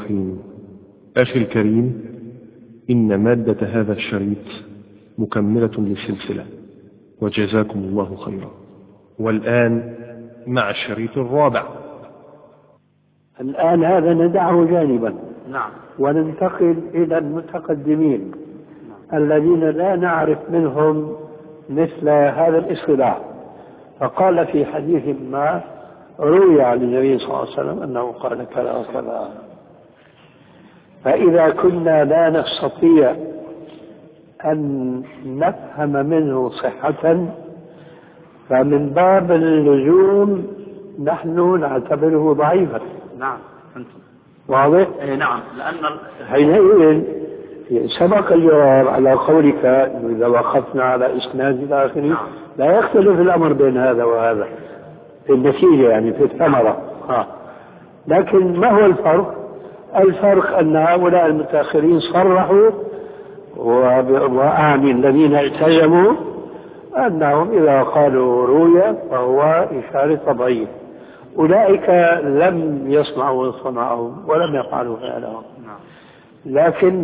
الرحيم. أخي الكريم، إن مادة هذا الشريط مكملة للسلسلة، وجزاكم الله خيرا. والآن مع الشريط الرابع. الآن هذا ندعه جانبا. نعم. وننتقل إلى المتقدمين الذين لا نعرف منهم مثل هذا الاصطلاح. فقال في حديث ما روي عن النبي صلى الله عليه وسلم أنه قال كذا وكذا. فإذا كنا لا نستطيع أن نفهم منه صحة فمن باب اللزوم نحن نعتبره ضعيفا. نعم. واضح؟ نعم. لأن حينئذ سبق الجواب على قولك إذا وقفنا على إسناد إلى آخره. نعم. لا يختلف الأمر بين هذا وهذا في النتيجة، يعني في الثمرة. لكن ما هو الفرق؟ الفرق أن هؤلاء المتأخرين صرحوا وأعني الذين التزموا أنهم إذا قالوا روية فهو إشارة تضعيف. أولئك لم يصنعوا صنعهم ولم يفعلوا فعلهم. لكن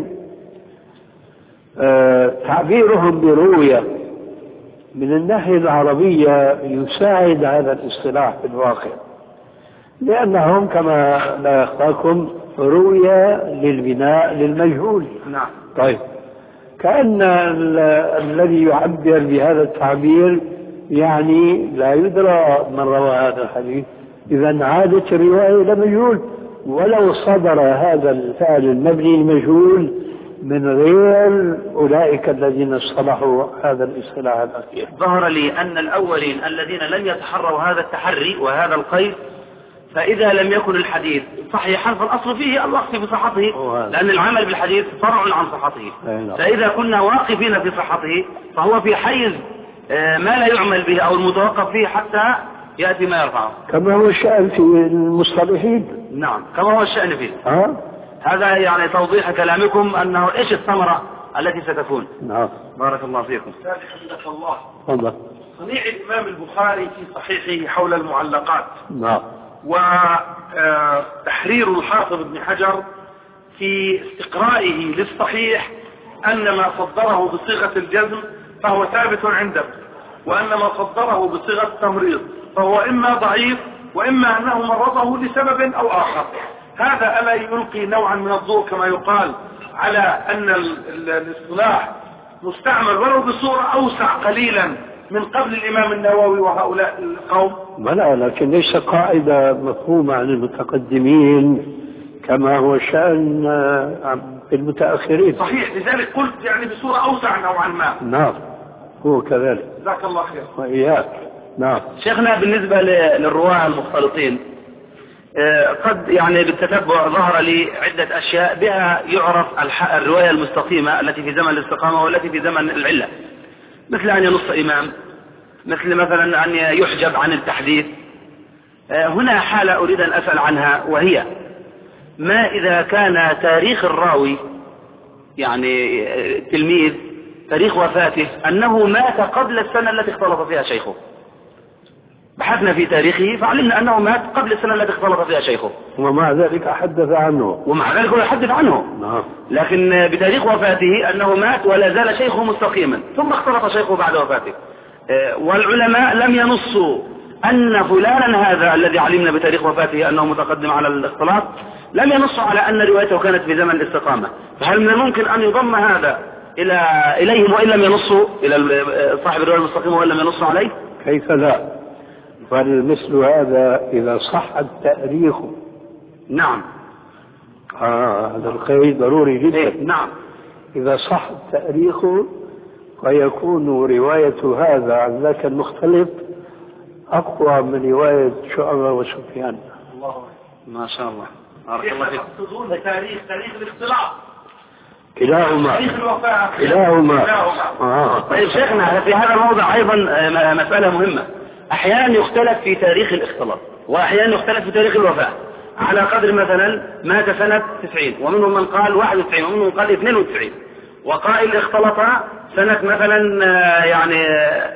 تعبيرهم بروية من الناحية العربية يساعد هذا الاصطلاح في الواقع، لأنهم كما لا يخفاكم روية للبناء للمجهول. نعم. طيب، كأن الذي يعبر بهذا التعبير يعني لا يدرى من روى هذا الحديث، إذا عادت الرواية إلى مجهول، ولو صدر هذا الفعل المبني المجهول من غير أولئك الذين اصطلحوا هذا الاصطلاح الأخير. ظهر لي أن الأولين الذين لم يتحروا هذا التحري وهذا القيد، فإذا لم يكن الحديث صحيحا فالأصل فيه الوقف بصحته، لأن العمل بالحديث فرع عن صحته. فإذا كنا واقفين في صحته فهو في حيز ما لا يعمل به أو المتوقف فيه حتى يأتي ما يرفعه، كما هو الشأن في المصطلحين. نعم، كما هو الشأن فيه. هذا يعني توضيح كلامكم أنه إيش الثمرة التي ستكون. نعم. بارك الله فيكم. حفظك الله. تفضل. صنيع الإمام البخاري في صحيحه حول المعلقات. نعم. وتحرير الحافظ ابن حجر في استقرائه للصحيح أن ما صدره بصيغة الجزم فهو ثابت عنده، وأن ما صدره بصيغة التمريض فهو إما ضعيف وإما أنه مرضه لسبب أو آخر. هذا ألا يلقي نوعا من الضوء كما يقال على أن الاصطلاح مستعمل ولو بصورة أوسع قليلا من قبل الإمام النووي وهؤلاء القوم؟ لا، لكن ليس قاعدة مفهومة عن المتقدمين كما هو شأن في المتأخرين. صحيح، لذلك قلت يعني بصورة أوسع نوعا ما. نعم، هو كذلك. جزاك الله خير. وإياك. نعم. شيخنا، بالنسبة للرواة المختلطين قد يعني بالتتبع ظهر لي عدة أشياء بها يعرف الرواية المستقيمة التي في زمن الاستقامة والتي في زمن العلة، مثل أن ينص إمام، مثلا أن يحجب عن التحديث. هنا حالة أريد أن أسأل عنها، وهي ما إذا كان تاريخ الراوي يعني تلميذ تاريخ وفاته أنه مات قبل السنة التي اختلط فيها شيخه. بحثنا في تاريخه فعلمنا أنه مات قبل السنة التي اختلط فيها شيخه، ومع ذلك حدث عنه. هو يحدث عنه. نعم. لكن بتاريخ وفاته أنه مات ولا زال شيخه مستقيما، ثم اختلط شيخه بعد وفاته. والعلماء لم ينصوا أن فلانا هذا الذي علمنا بتاريخ وفاته أنه متقدم على الاختلاط، لم ينصوا على أن روايته كانت في زمن الاستقامة. فهل من الممكن أن يضم هذا إليهم وإن لم ينصوا إلى صاحب الرواية المستقيمة وإن لم ينصوا عليه؟ كيف لا؟ فالمثل هذا إذا صح التاريخ. نعم. هذا القيد ضروري جدا. نعم. إذا صح التاريخ فيكون رواية هذا عن ذاك المختلف أقوى من رواية شعبة وسفيان. الله ما شاء الله. بارك الله فيك. تقصدون تاريخ الاختلاط؟ كلاهما. تاريخ الوفاة. كلاهما. طيب شيخنا، في هذا الموضع أيضا مسألة مهمة. أحيانا يختلف في تاريخ الاختلاط وأحيانا يختلف في تاريخ الوفاة على قدر مثلا مات سنة 90 ومنهم من قال 91 ومنهم من قال 92 وقائل اختلط سنة مثلا يعني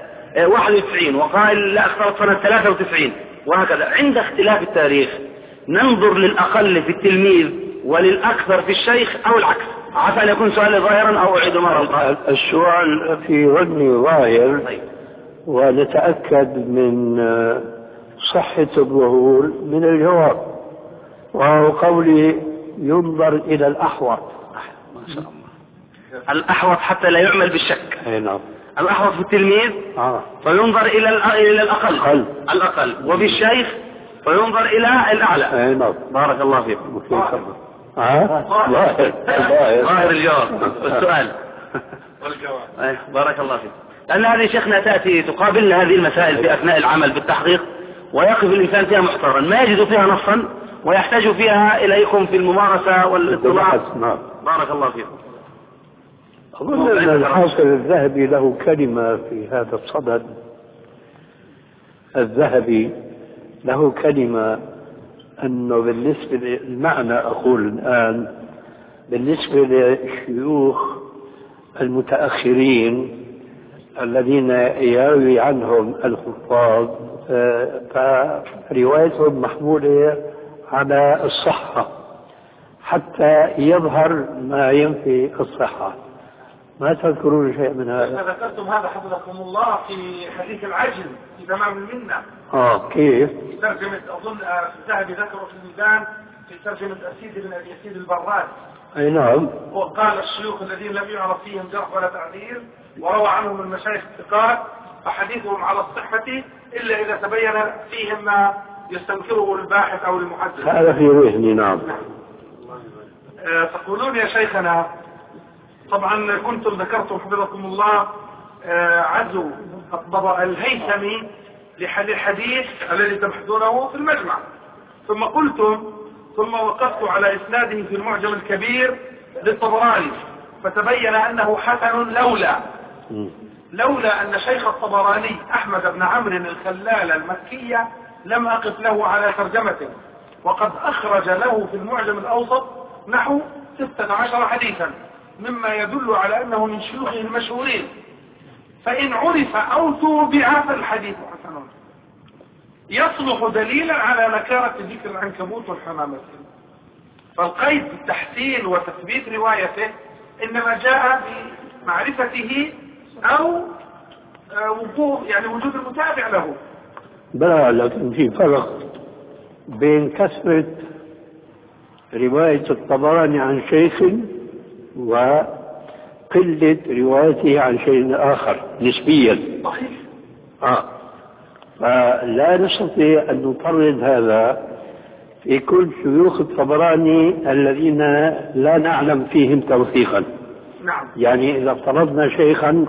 91 وقائل لا اختلط سنة 93 وهكذا. عند اختلاف التاريخ ننظر للأقل في التلميذ وللأكثر في الشيخ أو العكس؟ عسى أن يكون سؤالي ظاهرا أو أعيد مرة أخرى. السؤال في ظني ظاهر، ونتأكد من صحة الظهور من الجواب، وهو قولي ينظر إلى الأحوط. ما شاء الله. الأحوط حتى لا يعمل بالشك. أي نعم. الأحوط في التلميذ فينظر إلى الأقل الأقل، وفي الشيخ فينظر إلى الأعلى. أي نعم. بارك الله فيكم. ظاهر الجواب والسؤال والجواب. بارك الله فيكم. لأن هذه شيخنا تأتي تقابلنا هذه المسائل في أثناء العمل بالتحقيق، ويقف الإنسان فيها محترا، ما يجد فيها نصا ويحتاج فيها إليكم في الممارسة والاطلاع. بارك الله فيكم. أظن أن الحافظ الذهبي له كلمة في هذا الصدد. الذهبي له كلمة أنه بالنسبة للمعنى، أقول الآن بالنسبة للشيوخ المتأخرين الذين يروي عنهم الحفاظ، فروايتهم محمولة على الصحة حتى يظهر ما ينفي الصحة. ما تذكرون شيء من هذا؟ ذكرتم هذا حفظكم الله في حديث العجل في تمام المنة. كيف؟ في ترجمة أظن الذهبي ذكره في الميزان في ترجمة أسيد بن أبي أسيد البراد. أي نعم. وقال الشيوخ الذين لم يعرف فيهم جرح ولا تعديل وروى عنهم المشايخ الثقات فحديثهم على الصحة إلا إذا تبين فيهم ما يستنكره الباحث أو المحدث. هذا في ذهني. نعم. تقولون يا شيخنا، طبعا كنتم ذكرتم حفظكم الله عزو الهيثمي للحديث الذي تبحثونه في المجمع، ثم قلتم ثم وقفت على إسناده في المعجم الكبير للطبراني فتبين أنه حسن لولا أن شيخ الطبراني أحمد بن عمرو الخلال المكية لم أقف له على ترجمته، وقد أخرج له في المعجم الأوسط نحو 16 حديثا مما يدل على أنه من شيوخه المشهورين، فإن عرف أو توبع فالحديث حسن، يصلح دليلا على نكارة ذكر العنكبوت والحمامة. فالقيد بالتحسين وتثبيت روايته إنما جاء بمعرفته أو وجود المتابع له. بلى، لكن في فرق بين كثرة رواية الطبراني عن شيخ وقلة روايته عن شيء آخر نسبيا. صحيح. فلا نستطيع أن نطرد هذا في كل شيوخ الطبراني الذين لا نعلم فيهم توثيقا. نعم. يعني إذا افترضنا شيخا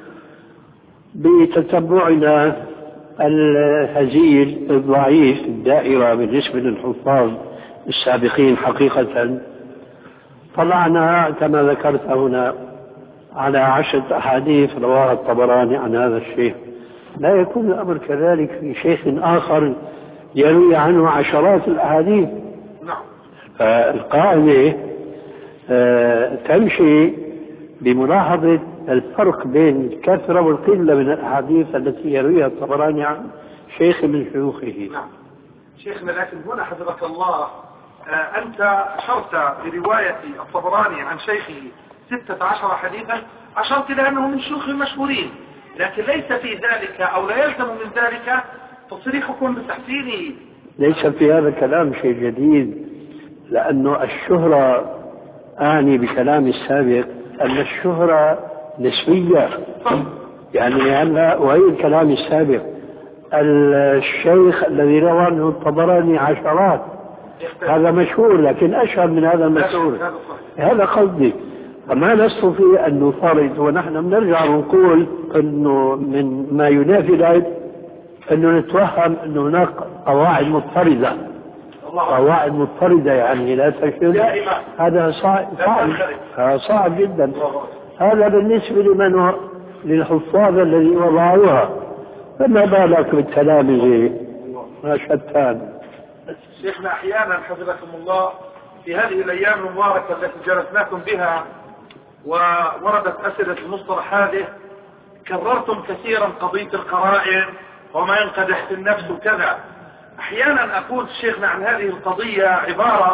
بتتبعنا الهزيل الضعيف الدائرة بالنسبة للحفاظ السابقين حقيقة، طلعنا كما ذكرت هنا على 10 أحاديث رواها الطبراني عن هذا الشيخ، لا يكون الأمر كذلك في شيخ آخر يروي عنه عشرات الأحاديث. نعم. فالقاعدة تمشي بملاحظة الفرق بين الكثرة والقلة من الأحاديث التي يرويها الطبراني عن شيخ من شيوخه. نعم. شيخنا، لكن هنا حفظك الله أنت أشرت برواية الطبراني عن شيخه 16 حديثا، أشرت إلى أنه من شيوخ المشهورين، لكن ليس في ذلك أو لا يلزم من ذلك تصريحكم بتحسينه. ليس في هذا الكلام شيء جديد، لأنه الشهرة، أعني بكلامي السابق أن الشهرة نسبية. يعني هلا وهي الكلام السابق الشيخ الذي روى عنه الطبراني عشرات هذا مشهور، لكن أشهر من هذا المشهور. هذا قصدي. فما نستطيع أن نفرض، ونحن بنرجع ونقول أنه من ما ينافي ذلك أنه نتوهم أن هناك قواعد مضطردة. قواعد مضطردة يعني لا تشمل، هذا صعب جدا. هذا بالنسبة لمن للحفاظ الذي وضعوها، فما بالك بالتلامذة شتان. شيخنا، أحيانا حفظكم الله في هذه الأيام المباركة التي جلسناكم بها ووردت أسئلة المصطلح هذه، كررتم كثيرا قضية القرائن وما ينقدح في النفس وكذا. أحيانا أقول شيخنا عن هذه القضية عبارة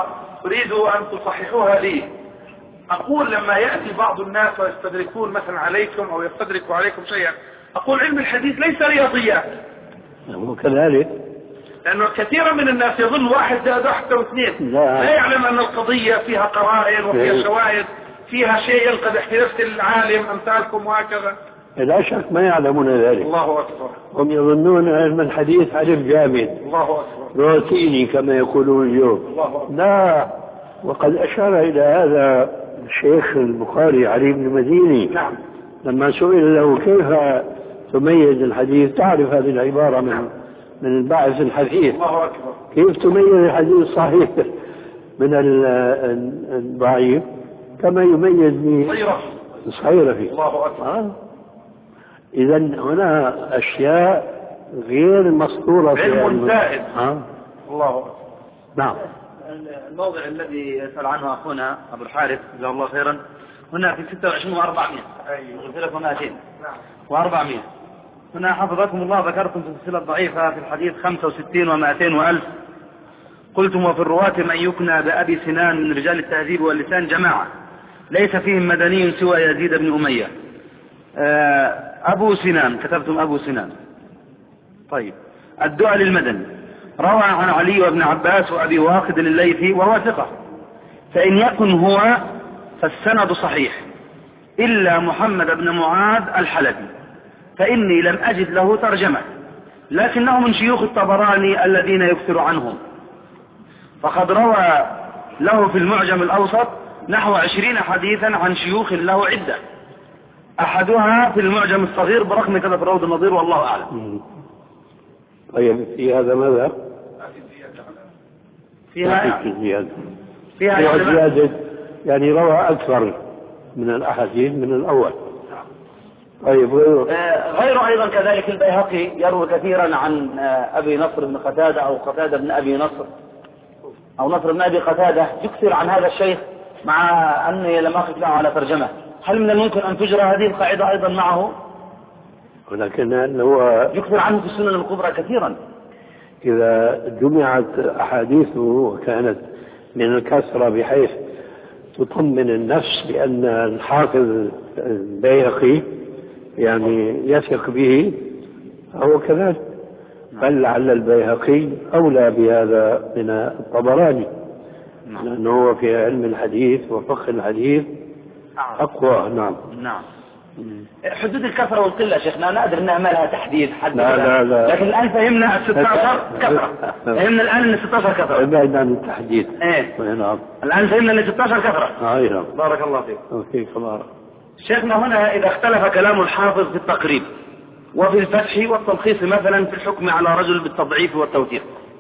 أريد أن تصححوها لي. أقول لما يأتي بعض الناس ويستدركون مثلا عليكم أو يستدركوا عليكم شيئا، أقول علم الحديث ليس رياضيات. وكذلك لأنه كثيرا من الناس يظن واحد زائد واحد يساوي اثنين، لا يعلم أن القضية فيها قرائن وفيها شواهد، فيها شيء ينقدح في نفس العالم أمثالكم وهكذا. لا شك ما يعلمون ذلك. الله أكبر. هم يظنون علم الحديث علم جامد. الله أكبر. روتيني كما يقولون اليوم. الله أكبر. لا، وقد أشار إلى هذا الشيخ البخاري علي بن مديني. نعم. لما سئل له كيف تميز الحديث، تعرف هذه العبارة من الباعث الحديث. الله أكبر. كيف تميز الحديث الصحيح من الضعيف كما يميز الصغيرة فيه. الله أكبر. إذا هنا أشياء غير مسطورة في علم زائد. الله أكبر. نعم. الموضع الذي يسأل عنه أخونا أبو الحارث جزاه الله خيرا هنا في 26 و400. أيوه. 200 و400. هنا حفظكم الله ذكرتم في السلسلة الضعيفة في الحديث 65 و200 و1000. قلتم وفي الرواة من يكنى بأبي سنان من رجال التهذيب واللسان جماعة ليس فيهم مدني سوى يزيد بن أمية. أبو سنان كتبتم أبو سنان. طيب الدعاء للمدني روى عن علي وابن عباس وأبي واقد الليثي وهو ثقة، فإن يكن هو فالسند صحيح إلا محمد بن معاذ الحلبي فإني لم أجد له ترجمة، لكنه من شيوخ الطبراني الذين يكثر عنهم، فقد روى له في المعجم الأوسط نحو 20 حديثا عن شيوخ له عدة، أحدها في المعجم الصغير برقم كذا في الروض النظير والله أعلم. طيب في هذا ماذا؟ فيها زيادة يعني روى أكثر من الأحاديث من الأول. طيب غير أيضا كذلك البيهقي يروي كثيرا عن أبي نصر بن قتادة أو قتادة بن أبي نصر أو نصر بن أبي قتادة، يكثر عن هذا الشيخ مع أني لم أقف له على ترجمة. هل من الممكن أن تجرى هذه القاعدة أيضا معه؟ ولكن هو يكثر عنه في السنن الكبرى كثيرا. إذا جمعت أحاديثه وكانت من الكثرة بحيث تطمن النفس بأن الحافظ البيهقي يعني يثق به، هو كذلك. بل لعل البيهقي أولى بهذا من الطبراني، لأنه هو في علم الحديث وفقه الحديث أقوى. نعم. حدود الكثرة والقلة شيخنا أنا أدري أنها ما لها تحديد حد، لا. لكن الآن فهمنا 16 كثرة. فهمنا الآن أن 16 كثرة. ابعد عن التحديد. نعم. الآن فهمنا أن 16 كثرة. نعم. بارك الله فيك. وفيك الله. شيخنا هنا إذا اختلف كلام الحافظ في التقريب وفي الفتح والتلخيص مثلا في الحكم على رجل بالتضعيف والتوثيق،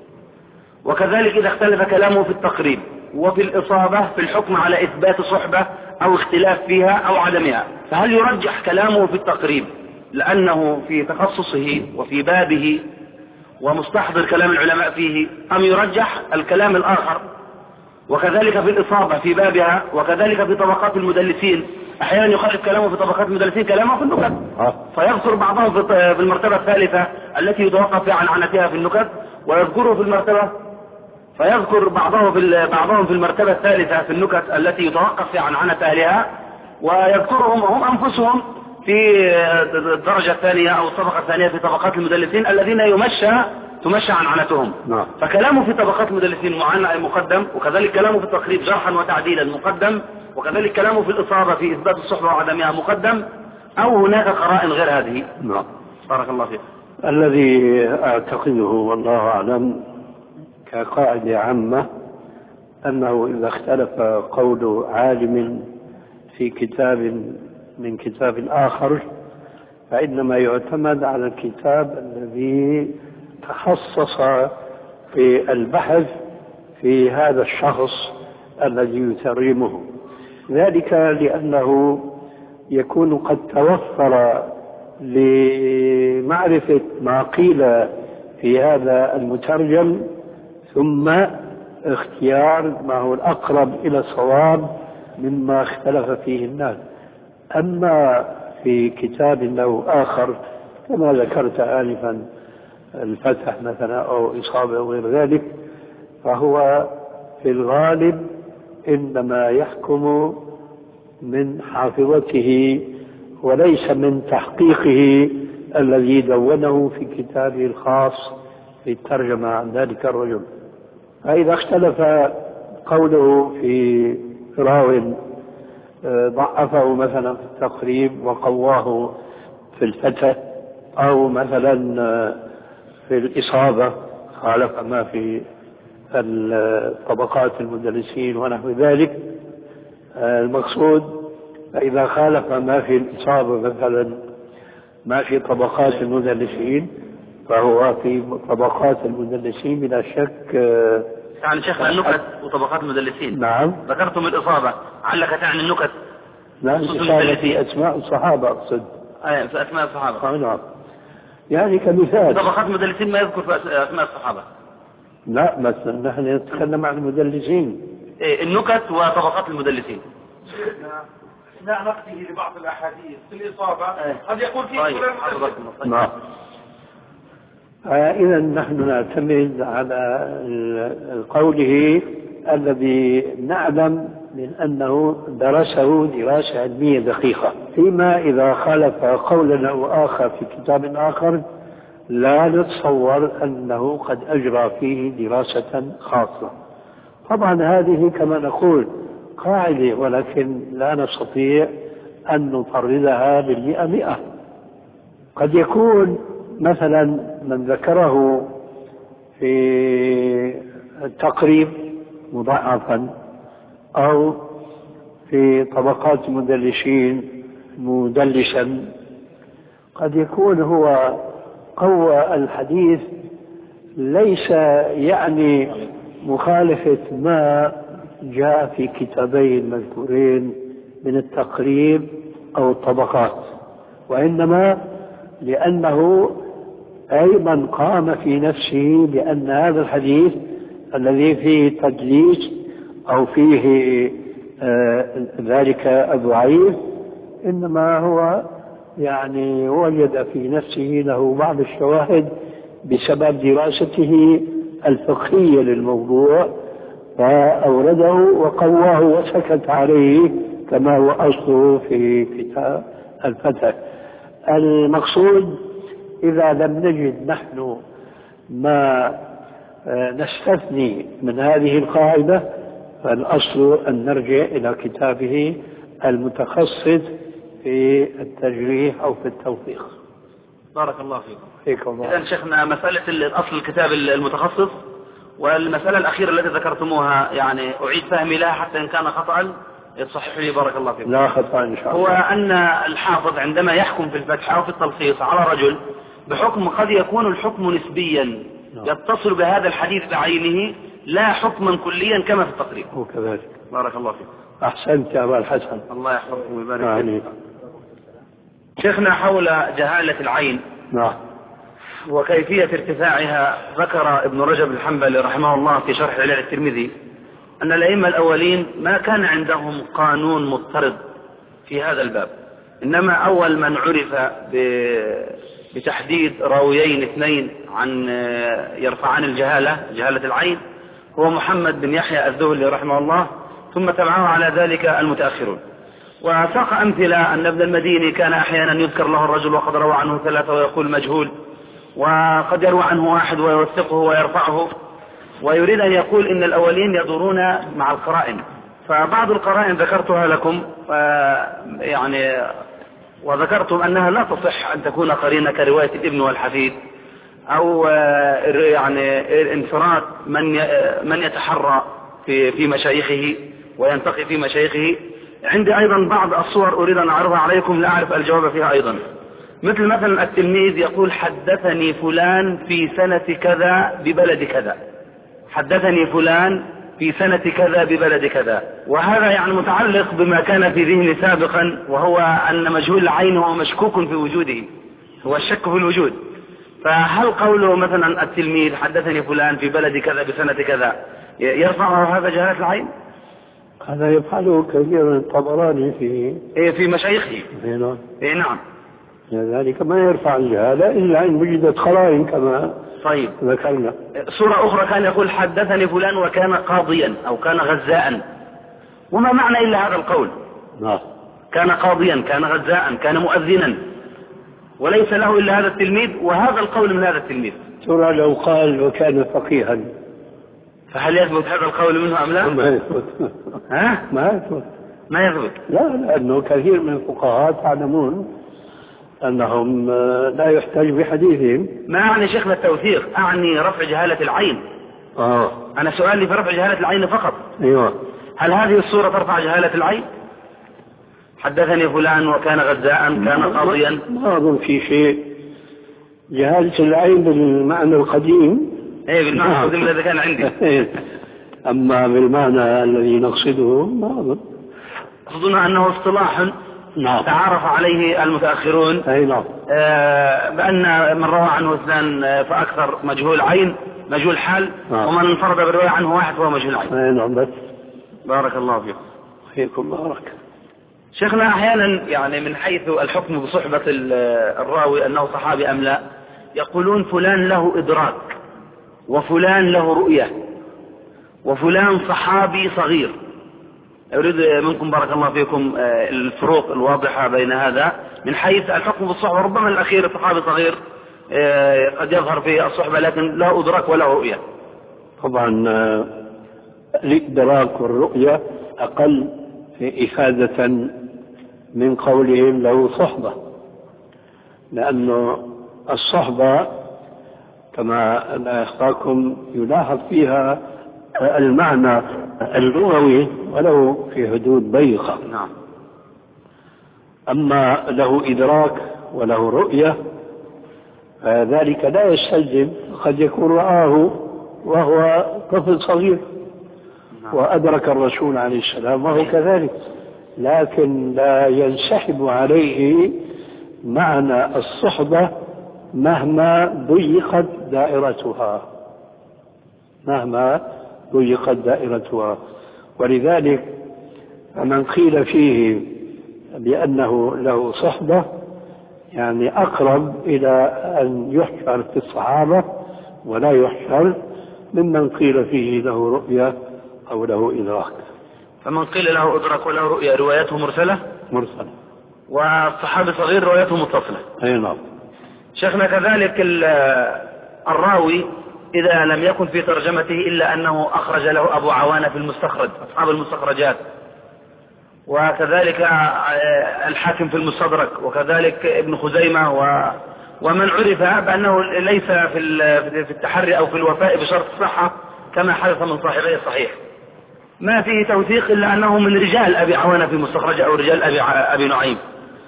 وكذلك إذا اختلف كلامه في التقريب وفي الإصابة في الحكم على إثبات صحبة أو اختلاف فيها أو عدمها، فهل يرجح كلامه في التقريب لأنه في تخصصه وفي بابه ومستحضر كلام العلماء فيه، أم يرجح الكلام الآخر؟ وكذلك في الإصابة في بابها، وكذلك في طبقات المدلسين أحيانا يخالف كلامه في طبقات المدلسين كلامه في النكت، فيذكر بعضهم في المرتبة الثالثة التي يتوقف فيها عن عنتها في النكت، ويذكره في المرتبة فيذكر بعضهم في المرتبة الثالثة في النكت التي يتوقف فيها عن عنة أهلها، ويذكرهم هم أنفسهم في الدرجة الثانية أو الطبقة الثانية في طبقات المدلسين الذين تمشى عن عنتهم. فكلامه في طبقات المدلسين مقدم، وكذلك كلامه في التقريب جرحا وتعديلا مقدم، وكذلك كلامه في الإصابة في إثبات الصحبة وعدمها مقدم، أو هناك قرائن غير هذه. بارك الله فيك. الذي أعتقده والله أعلم كقاعدة عامة أنه إذا اختلف قول عالم في كتاب من كتاب آخر فإنما يعتمد على الكتاب الذي تخصص في البحث في هذا الشخص الذي يترجمه، ذلك لأنه يكون قد توفر لمعرفة ما قيل في هذا المترجم ثم اختيار ما هو الأقرب إلى الصواب مما اختلف فيه الناس. أما في كتاب له آخر كما ذكرت آنفا الفتح مثلا أو إصابة وغير ذلك، فهو في الغالب إنما يحكم من حافظته وليس من تحقيقه الذي دونه في كتابه الخاص في الترجمة عن ذلك الرجل. فإذا اختلف قوله في راو ضعفه مثلا في التقريب وقواه في الفتح، أو مثلا في الإصابة خالف ما في طبقات المدلسين ونحو ذلك، المقصود فإذا خالف ما في الإصابة مثلا ما في طبقات المدلسين فهو في طبقات المدلسين بلا شك. يعني شيخنا النكت وطبقات المدلسين. نعم. ذكرتم الإصابة، علك تعني النكت؟ لا، الإصابة في أسماء الصحابة أقصد. في أسماء الصحابة. نعم. يعني كمثال طبقات المدلسين ما يذكر في أسماء الصحابة. لا، مثلا نحن نتكلم عن المدلسين. النكت وطبقات المدلسين. أثناء نقده لبعض الأحاديث في الإصابة قد يقول فيه فلان. نعم. إذا نحن نعتمد على قوله الذي نعلم من أنه درسه دراسة علمية دقيقة. فيما إذا خالف قولا أو آخر في كتاب آخر لا نتصور أنه قد أجرى فيه دراسة خاصة. طبعا هذه كما نقول قاعدة، ولكن لا نستطيع أن نطردها بالمئة. قد يكون مثلا من ذكره في التقريب مضاعفا، أو في طبقات المدلسين مدلسا، قد يكون هو قوى الحديث ليس يعني مخالفة ما جاء في كتابين المذكورين من التقريب أو الطبقات، وإنما لأنه أيضا قام في نفسه بأن هذا الحديث الذي فيه تدليس أو فيه ذلك الضعيف إنما هو يعني وجد في نفسه له بعض الشواهد بسبب دراسته الفقهية للموضوع فأورده وقواه وسكت عليه كما هو أصله في كتاب الفتح. المقصود إذا لم نجد نحن ما نستثني من هذه القاعدة فالأصل أن نرجع إلى كتابه المتخصص في التجريح أو في التوثيق. بارك الله فيكم. إذن شيخنا مسألة الأصل الكتاب المتخصص والمسألة الأخيرة التي ذكرتموها يعني أعيد فهمي لها حتى إن كان خطأ يتصحح لي بارك الله فيكم. لا خطأ إن شاء الله. هو أن الحافظ عندما يحكم في الفتح أو في التلخيص على رجل بحكم قد يكون الحكم نسبيا يتصل بهذا الحديث بعينه لا حكما كليا كما في التقريب. وكذلك. بارك الله فيكم. أحسنت يا أبا الحسن. الله يحفظكم ويبارك فيكم. شيخنا حول جهالة العين وكيفية ارتفاعها ذكر ابن رجب الحنبلي رحمه الله في شرح علل الترمذي أن الأئمة الأولين ما كان عندهم قانون مضطرد في هذا الباب، إنما أول من عرف بتحديد راويين اثنين عن يرفعان جهالة العين هو محمد بن يحيى الذهلي رحمه الله، ثم تبعه على ذلك المتأخرون. وساق أمثلة أن ابن المديني كان أحيانا يذكر له الرجل وقد روى عنه ثلاثة ويقول مجهول، وقد يروى عنه واحد ويوثقه ويرفعه، ويريد أن يقول إن الأولين يدورون مع القرائن. فبعض القرائن ذكرتها لكم يعني وذكرتم أنها لا تصح أن تكون قرينة كرواية الابن والحفيد أو يعني انفراد من يتحرى في مشايخه وينتقي في مشايخه. عندي أيضا بعض الصور أريد أن أعرضها عليكم لا أعرف الجواب فيها أيضا، مثلا التلميذ يقول حدثني فلان في سنة كذا ببلد كذا، حدثني فلان في سنة كذا ببلد كذا، وهذا يعني متعلق بما كان في ذهني سابقا وهو أن مجهول العين هو مشكوك في وجوده، هو الشك في الوجود. فهل قوله مثلا التلميذ حدثني فلان في بلد كذا بسنة كذا يرفعه هذا جهالة العين؟ هذا يفعله كثيرا الطبراني في مشايخه. نعم. ذلك ما يرفع الجهالة إلا إن وجدت قرائن كما طيب ذكرنا. صورة أخرى كان يقول حدثني فلان وكان قاضيا أو كان غزاء، وما معنى إلا هذا القول؟ نعم. كان قاضيا، كان غزاء، كان مؤذنا، وليس له إلا هذا التلميذ وهذا القول من هذا التلميذ. ترى لو قال وكان فقيها فهل يثبت هذا القول منه أم لا؟ ما يثبت. ها؟ ما يثبت. ما يثبت. لا، لأنه كثير من الفقهاء تعلمون أنهم لا يحتاج بحديثهم. ما أعني شيخنا التوثيق، أعني رفع جهالة العين. أنا سؤالي في رفع جهالة العين فقط. أيوة. هل هذه الصورة ترفع جهالة العين؟ حدثني فلان وكان غزاء، كان قاضيا. ما أظن في شيء. جهالة العين بالمعنى القديم. إيه، بالمعنى القديم الذي كان عندي. أما بالمعنى الذي نقصده ما أظن. أظن أنه اصطلاح نعم. تعارف عليه المتأخرون. أي نعم. بأن من روى عنه اثنان فأكثر مجهول عين، مجهول حال. نعم. ومن انفرد بالرواية عنه واحد فهو مجهول عين. أي نعم. بس بارك الله فيكم. فيكم بارك. شيخنا أحيانا يعني من حيث الحكم بصحبة الراوي أنه صحابي أم لا، يقولون فلان له إدراك وفلان له رؤية وفلان صحابي صغير. أريد منكم بارك الله فيكم الفروق الواضحة بين هذا من حيث الحكم بالصحبة. ربما الأخير صحابي صغير قد يظهر في الصحبة لكن له إدراك وله رؤية. طبعا الإدراك والرؤية أقل إفادة من قولهم له صحبة، لأنه الصحبة كما لا يخفاكم يلاحظ فيها المعنى اللغوي ولو في حدود ضيقة. نعم. أما له إدراك وله رؤية ذلك لا يستلزم، قد يكون رآه وهو طفل صغير وأدرك الرسول عليه السلام وهو كذلك، لكن لا ينسحب عليه معنى الصحبة مهما ضيقت دائرتها، مهما ضيقت دائرتها. ولذلك من قيل فيه بأنه له صحبة يعني أقرب إلى أن يحشر في الصحابة ولا يحشر ممن قيل فيه له رؤية أو له إدراك. فمن قيل له إدراك وله رؤية روايته مرسلة، والصحابي صغير روايته متصلة. أي نعم. شيخنا كذلك الراوي إذا لم يكن في ترجمته إلا أنه أخرج له أبو عوانة في المستخرج، أصحاب المستخرجات، وكذلك الحاكم في المستدرك، وكذلك ابن خزيمة، ومن عرف بأنه ليس في التحري أو في الوفاء بشرط الصحة كما حدث من صاحبي الصحيح، ما فيه توثيق إلا أنه من رجال أبي عوانة في المستخرج أو رجال أبي نعيم.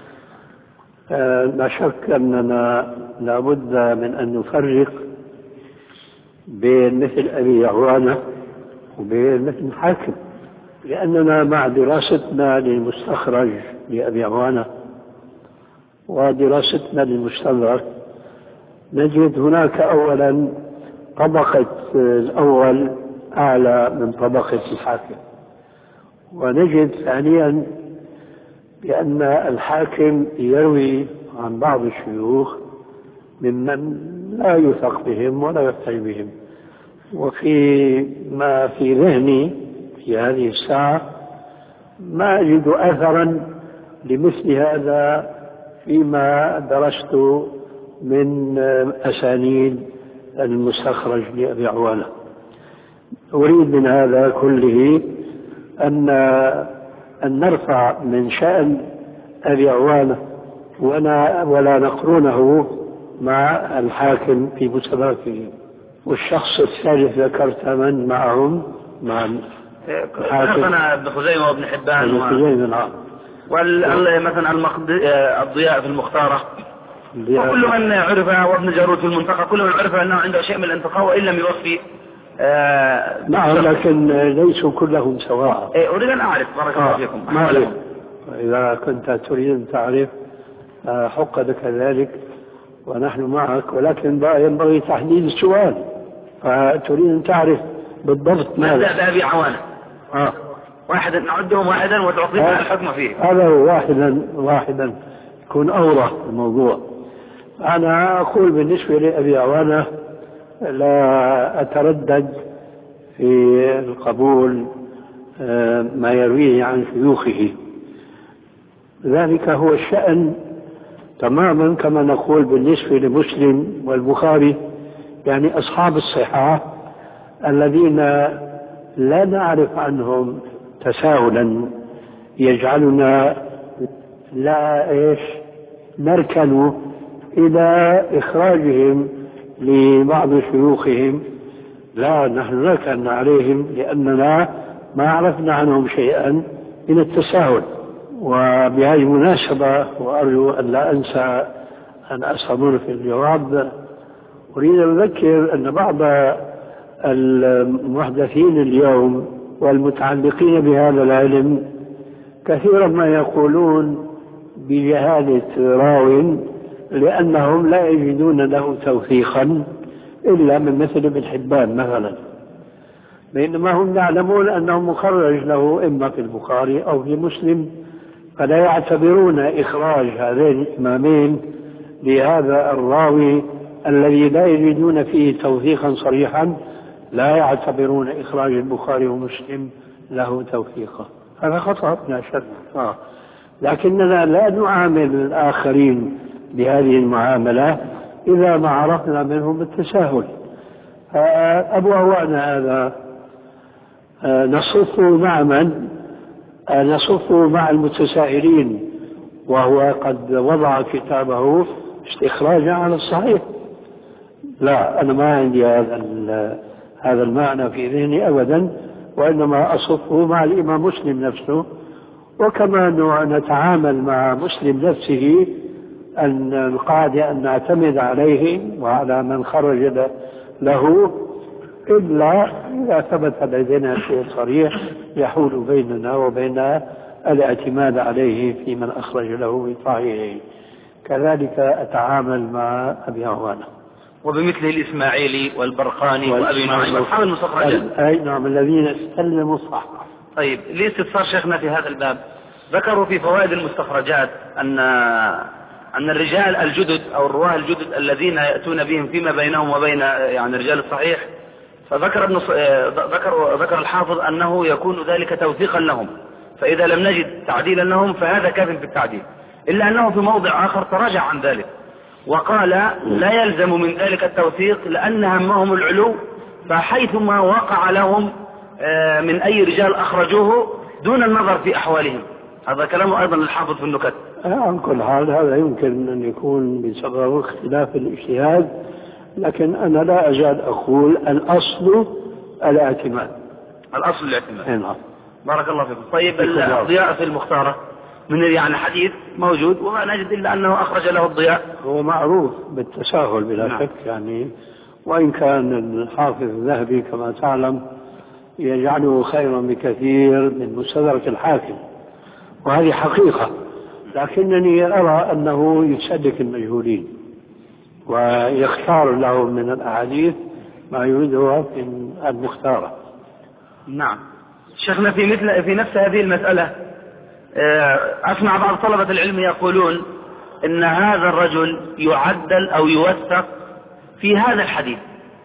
لا شك أننا لابد من أن نفرق بين مثل أبي عوانة وبين مثل الحاكم، لأننا مع دراستنا للمستخرج لأبي عوانة ودراستنا للمستدرك نجد هناك أولا طبقة الأول أعلى من طبقة الحاكم، ونجد ثانيا بأن الحاكم يروي عن بعض الشيوخ ممن لا يثق بهم ولا يحتج بهم. وفي ما في ذهني في هذه الساعة ما أجد أثرا لمثل هذا فيما درست من أسانيد المستخرج لأبي عوانة. أريد من هذا كله أن نرفع من شأن أبي عوانة ولا نقرونه مع الحاكم في مستدركه. والشخص الثالث ذكرت من معهم مع الحاكم ابن خزيمة وابن حبان نعم. مثلا الضياء في المختارة، وكل من عرف، وابن جارود في المنتقى، كل من عرف أنه عنده شيء من الانتقاء وإن لم يوفي. نعم، لكن ليسوا كلهم سواء. أريد أن أعرف بارك الله فيكم. إذا كنت تريد أن تعرف حق لك ذلك ونحن معك، ولكن ينبغي تحديد السؤال، فتريد أن تعرف بالضبط ماذا. نبدأ بأبي عوانة. واحدا نعدهم واحدا وتعطينا الحكم فيه. هذا هو واحدا يكون أوضح الموضوع. أنا أقول بالنسبة لأبي عوانة لا أتردد في القبول ما يرويه عن شيوخه. ذلك هو الشأن تماما كما نقول بالنسبة لمسلم والبخاري، يعني أصحاب الصحة الذين لا نعرف عنهم تساهلا يجعلنا لا نركن إلى إخراجهم لبعض شيوخهم. لا، نحن نركن عليهم لأننا ما عرفنا عنهم شيئا من التساهل. وبهذه المناسبة وأرجو أن لا أنسى أن أستمر في الجواب، أريد أن أذكر أن بعض المحدثين اليوم والمتعلقين بهذا العلم كثيرا ما يقولون بجهالة راو لأنهم لا يجدون له توثيقا إلا من مثل ابن حبان مثلا، بينما هم يعلمون أنه مخرج له إما في البخاري أو في مسلم، فلا يعتبرون إخراج هذين الإمامين لهذا الراوي الذي لا يجدون فيه توثيقا صريحا، لا يعتبرون إخراج البخاري ومسلم له توثيقا. هذا خطأ لا شك. لكننا لا نعامل الآخرين بهذه المعاملة إذا ما عرفنا منهم التساهل. أبو عوانة هذا نصفه مع من؟ نصفه مع المتساهلين، وهو قد وضع كتابه استخراجا على الصحيح. لا، أنا ما عندي هذا المعنى في ذهني أبدا، وإنما أصفه مع الإمام مسلم نفسه. وكما نتعامل مع مسلم نفسه أن القاعدة أن نعتمد عليه وعلى من خرج له إلا إذا ثبت لدينا شيء صريح يحول بيننا وبين الاعتماد عليه في من أخرج له من صحيحه. كذلك أتعامل مع أبي عوانة وبمثل الإسماعيلي والبرقاني وأبي نعيم أصحاب المستخرجات. أي نعم، الذين استلموا الصح. طيب، لاستفسار شيخنا في هذا الباب، ذكروا في فوائد المستخرجات أن الرجال الجدد أو الرواه الجدد الذين يأتون بهم فيما بينهم وبين يعني رجال الصحيح، فذكر ذكر الحافظ أنه يكون ذلك توثيقا لهم، فإذا لم نجد تعديلا لهم فهذا كاف في التعديل، إلا أنه في موضع آخر تراجع عن ذلك وقال لا يلزم من ذلك التوثيق لأن همهم العلو، فحيثما وقع لهم من أي رجال أخرجوه دون النظر في أحوالهم. هذا كلامه أيضا الحافظ في النكت. عن كل حال هذا يمكن أن يكون بسبب اختلاف الاجتهاد، لكن أنا لا أزال أقول الأصل الاعتماد. الأصل الاعتماد. نعم. بارك الله فيكم. طيب، الضياء في المختارة من يعني حديث موجود وما نجد إلا أنه أخرج له الضياء، هو معروف بالتساهل بلا شك يعني، وإن كان الحافظ الذهبي كما تعلم يجعله خيرا بكثير من مستدرك الحاكم، وهذه حقيقة، لكنني أرى أنه يسلك المجهولين ويختار لهم من الأحاديث ما يريده في المختارة. نعم. شيخنا في نفس هذه المسألة أسمع بعض طلبة العلم يقولون إن هذا الرجل يعدل أو يوثق في هذا الحديث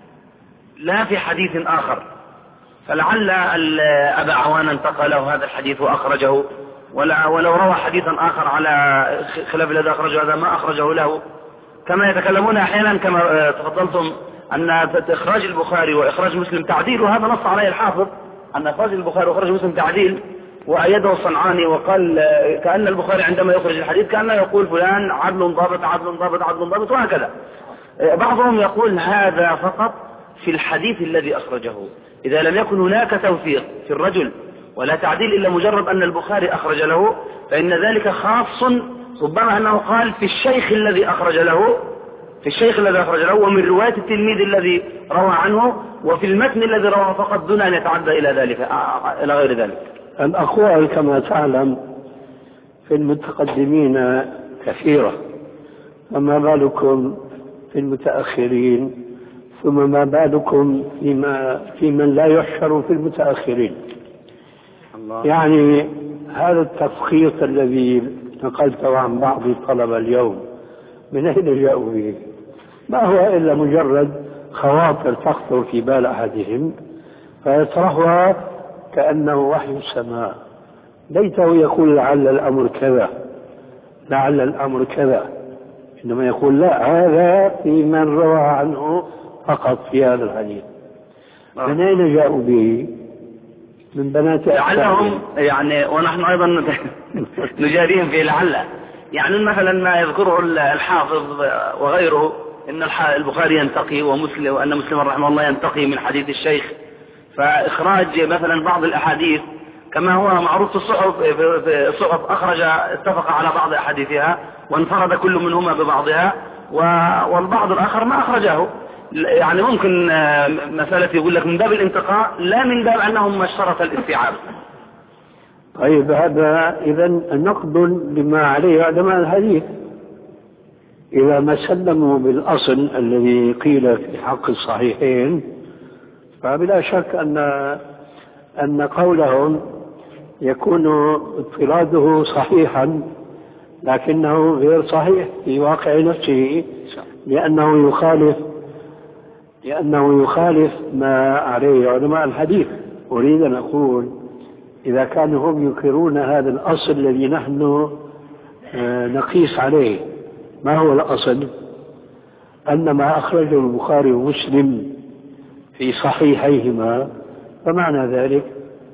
لا في حديث آخر، فلعل أبا عوان انتقله هذا الحديث وأخرجه، ولو روى حديثا آخر على خلاف الذي أخرجه هذا ما أخرجه له، كما يتكلمون أحيانا كما تفضلتم أن إخراج البخاري وإخراج مسلم تعديل، وهذا نص عليه الحافظ أن إخراج البخاري وإخراج مسلم تعديل، وأيده الصنعاني وقال كأن البخاري عندما يخرج الحديث كأنه يقول فلان عدل ضابط عدل ضابط عدل ضابط وهكذا. بعضهم يقول هذا فقط في الحديث الذي أخرجه، إذا لم يكن هناك توثيق في الرجل ولا تعديل إلا مجرد أن البخاري أخرج له فإن ذلك خاص، ربما أنه قال في الشيخ الذي أخرج له ومن رواية التلميذ الذي روى عنه وفي المتن الذي روى فقط دون أن يتعدى إلى غير ذلك. الأقوال كما تعلم في المتقدمين كثيرة، فما بالكم في المتأخرين، ثم ما بالكم في من لا يحشر في المتأخرين. الله. يعني هذا التفخيط الذي نقلته عن بعض الطلبة اليوم من أين جاءوا به؟ ما هو إلا مجرد خواطر تخطر في بال أحدهم فيطرحها كأنه وحي السماء، ليته يقول لعل الأمر كذا لعل الأمر كذا، إنما يقول لا، هذا في من روى عنه فقط في هذا الحديث. من أين جاءوا به؟ من بنات لعلهم يعني، ونحن أيضا نجاريهم في لعل، يعني مثلا ما يذكره الحافظ وغيره إن البخاري ينتقي ومسلم، وأن مسلم رحمه الله ينتقي من حديث الشيخ، فإخراج مثلا بعض الأحاديث كما هو معروف في الصحف أخرج اتفق على بعض أحاديثها وانفرد كل منهما ببعضها، والبعض الآخر ما أخرجه. يعني ممكن مسألة يقول لك من باب الانتقاء لا من باب أنهم ما اشترط الاستيعاب. طيب هذا إذا نقد لما عليه علماء الحديث، إذا ما سلموا بالأصل الذي قيل في حق الصحيحين، فبلا شك أن قولهم يكون اضطراده صحيحا لكنه غير صحيح في واقع نفسه، لأنه يخالف ما عليه علماء الحديث. أريد أن أقول إذا كانوا هم ينكرون هذا الأصل الذي نحن نقيس عليه، ما هو الأصل؟ أن ما أخرجه البخاري ومسلم في صحيحيهما، فمعنى ذلك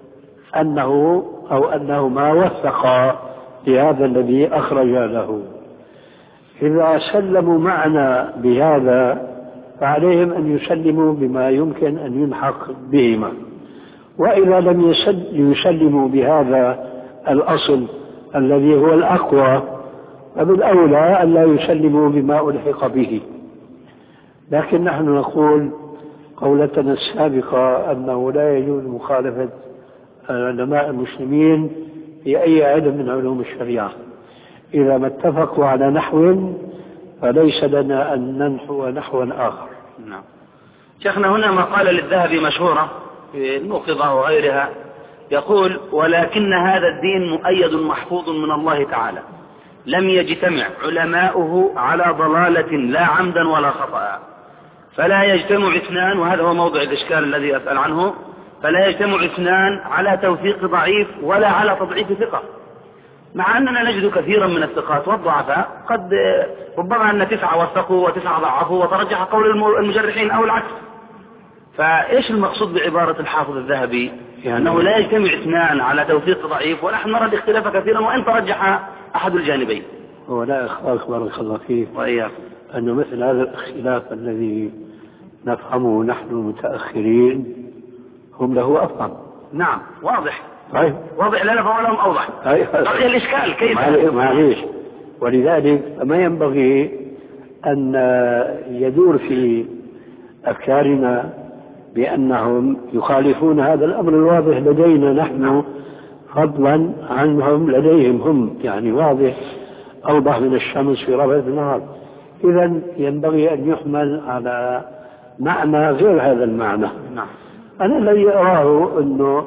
أنه ما وثق بهذا الذي أخرج له. إذا سلموا معنا بهذا فعليهم أن يسلموا بما يمكن أن يلحق بهما، وإذا لم يسلموا بهذا الأصل الذي هو الأقوى فبالأولى أن لا يسلموا بما ألحق به. لكن نحن نقول قولتنا السابقة أنه لا يجوز مخالفة علماء المسلمين في أي علم من علوم الشريعة، إذا ما اتفقوا على نحو فليس لنا أن ننحو نحوا آخر. نعم. شيخنا هنا مقالة للذهبي مشهورة في النقضة وغيرها، يقول: ولكن هذا الدين مؤيد محفوظ من الله تعالى، لم يجتمع علماؤه على ضلالة لا عمدا ولا خطأ، فلا يجتمع اثنان، وهذا هو موضع الإشكال الذي أسأل عنه، فلا يجتمع اثنان على توثيق ضعيف ولا على تضعيف ثقة، مع أننا نجد كثيرا من الثقات والضعفاء قد ربما أن 9 وثقوا و9 ضعفوا وترجح قول المجرحين أو العكس. فإيش المقصود بعبارة الحافظ الذهبي أنه لا يجتمع اثنان على توثيق ضعيف، ونحن نرى الاختلاف كثيرا وإن ترجح أحد الجانبين؟ هو لا إخفاق بارك الله فيك وإياك أنه مثل هذا الاختلاف الذي نفهمه نحن المتأخرين هم له أفهم. نعم واضح. طيب واضح لنا فهو لهم أوضح. بقي الإشكال كيف؟ معليش. ولذلك ما ينبغي أن يدور في أفكارنا بأنهم يخالفون هذا الأمر الواضح لدينا نحن فضلا عنهم لديهم هم، يعني واضح أوضح من الشمس في ربع النهار. إذن ينبغي أن يحمل على معنى غير هذا المعنى. نعم. أنا الذي أراه أنه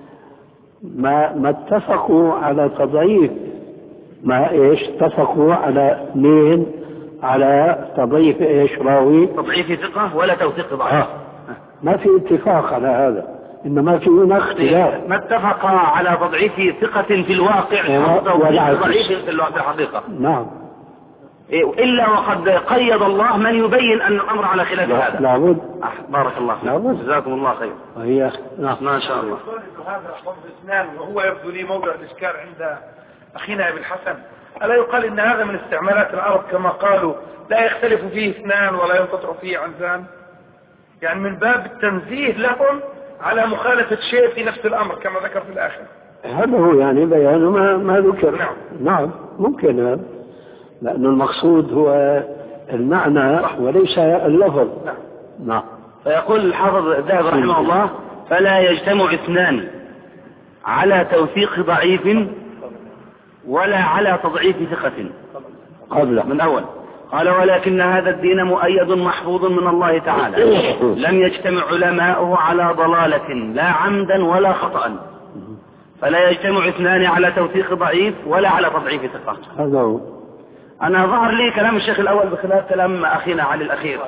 ما اتفقوا على تضعيف، ما إيش اتفقوا على اثنين على تضعيف إيش راوي، تضعيف ثقة ولا توثيق ضعيف. ما في اتفاق على هذا، إنما في هنا اختلاف. ما اتفق على تضعيف ثقة في الواقع ولا ضعيف في الحقيقة. نعم. إلا وقد قيد الله من يبين أن الأمر على خلاف هذا. لابد. بارك الله فيك. جزاكم الله خير. وهي نعم ما شاء الله. هذا لفظ اثنان، وهو يبدو لي موضع الإشكال عند أخينا أبي الحسن. ألا يقال إن هذا من استعمالات العرب كما قالوا لا يختلف فيه اثنان ولا ينقطع فيه عنزان، يعني من باب التنزيه لهم على مخالفة شيء في نفس الأمر كما ذكر في الآخر. هذا هو يعني بيان ما ذكر. نعم. نعم ممكن هذا، لأن المقصود هو المعنى وليس اللفظ. نعم. فيقول الحافظ الذهبي رحمه الله: فلا يجتمع اثنان على توثيق ضعيف ولا على تضعيف ثقة. قبله من أول قال: ولكن هذا الدين مؤيد محفوظ من الله تعالى، لم يجتمع علماؤه على ضلالة لا عمدا ولا خطأ، فلا يجتمع اثنان على توثيق ضعيف ولا على تضعيف ثقة. هذا هو. أنا ظهر لي كلام الشيخ الأول بخلاف كلام أخينا علي الأخير،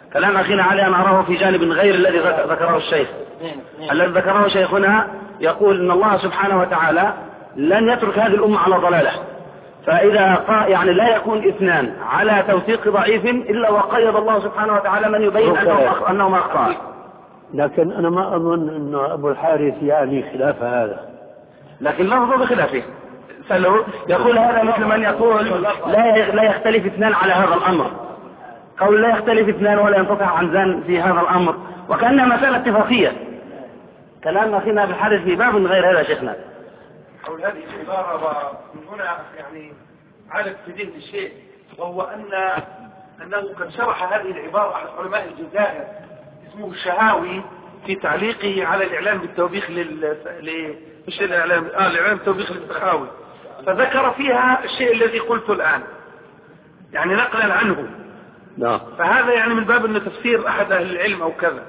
كلام أخينا علي أنا أراه في جانب غير الذي ذكره الشيخ. الذي ذكره شيخنا يقول إن الله سبحانه وتعالى لن يترك هذه الأمة على ضلالة، فإذا يعني لا يكون اثنان على توثيق ضعيف إلا وقيد الله سبحانه وتعالى من يبين أنهم أخطاء. لكن أنا ما أظن أن أبو الحارث يعني خلاف هذا، لكن لفظه بخلافه. يقول هذا مثل من يقول لا يختلف اثنان على هذا الأمر، قول لا يختلف اثنان ولا ينقطع عن ذان في هذا الأمر، وكأنها مسألة اتفاقية. كلام أخينا أبو الحارث في باب غير هذا شيخنا. قول هذه العبارة من هنا يعني عادة تدين الشيء، وهو أنه قد شرح هذه العبارة أحد علماء الجزائر اسمه الشهاوي في تعليقه على الإعلام بالتوبيخ مش الإعلام بالتوبيخ للسخاوي، فذكر فيها الشيء الذي قلته الآن يعني نقلا عنه. نعم. فهذا يعني من باب أنه تفسير أحد أهل العلم أو كذا.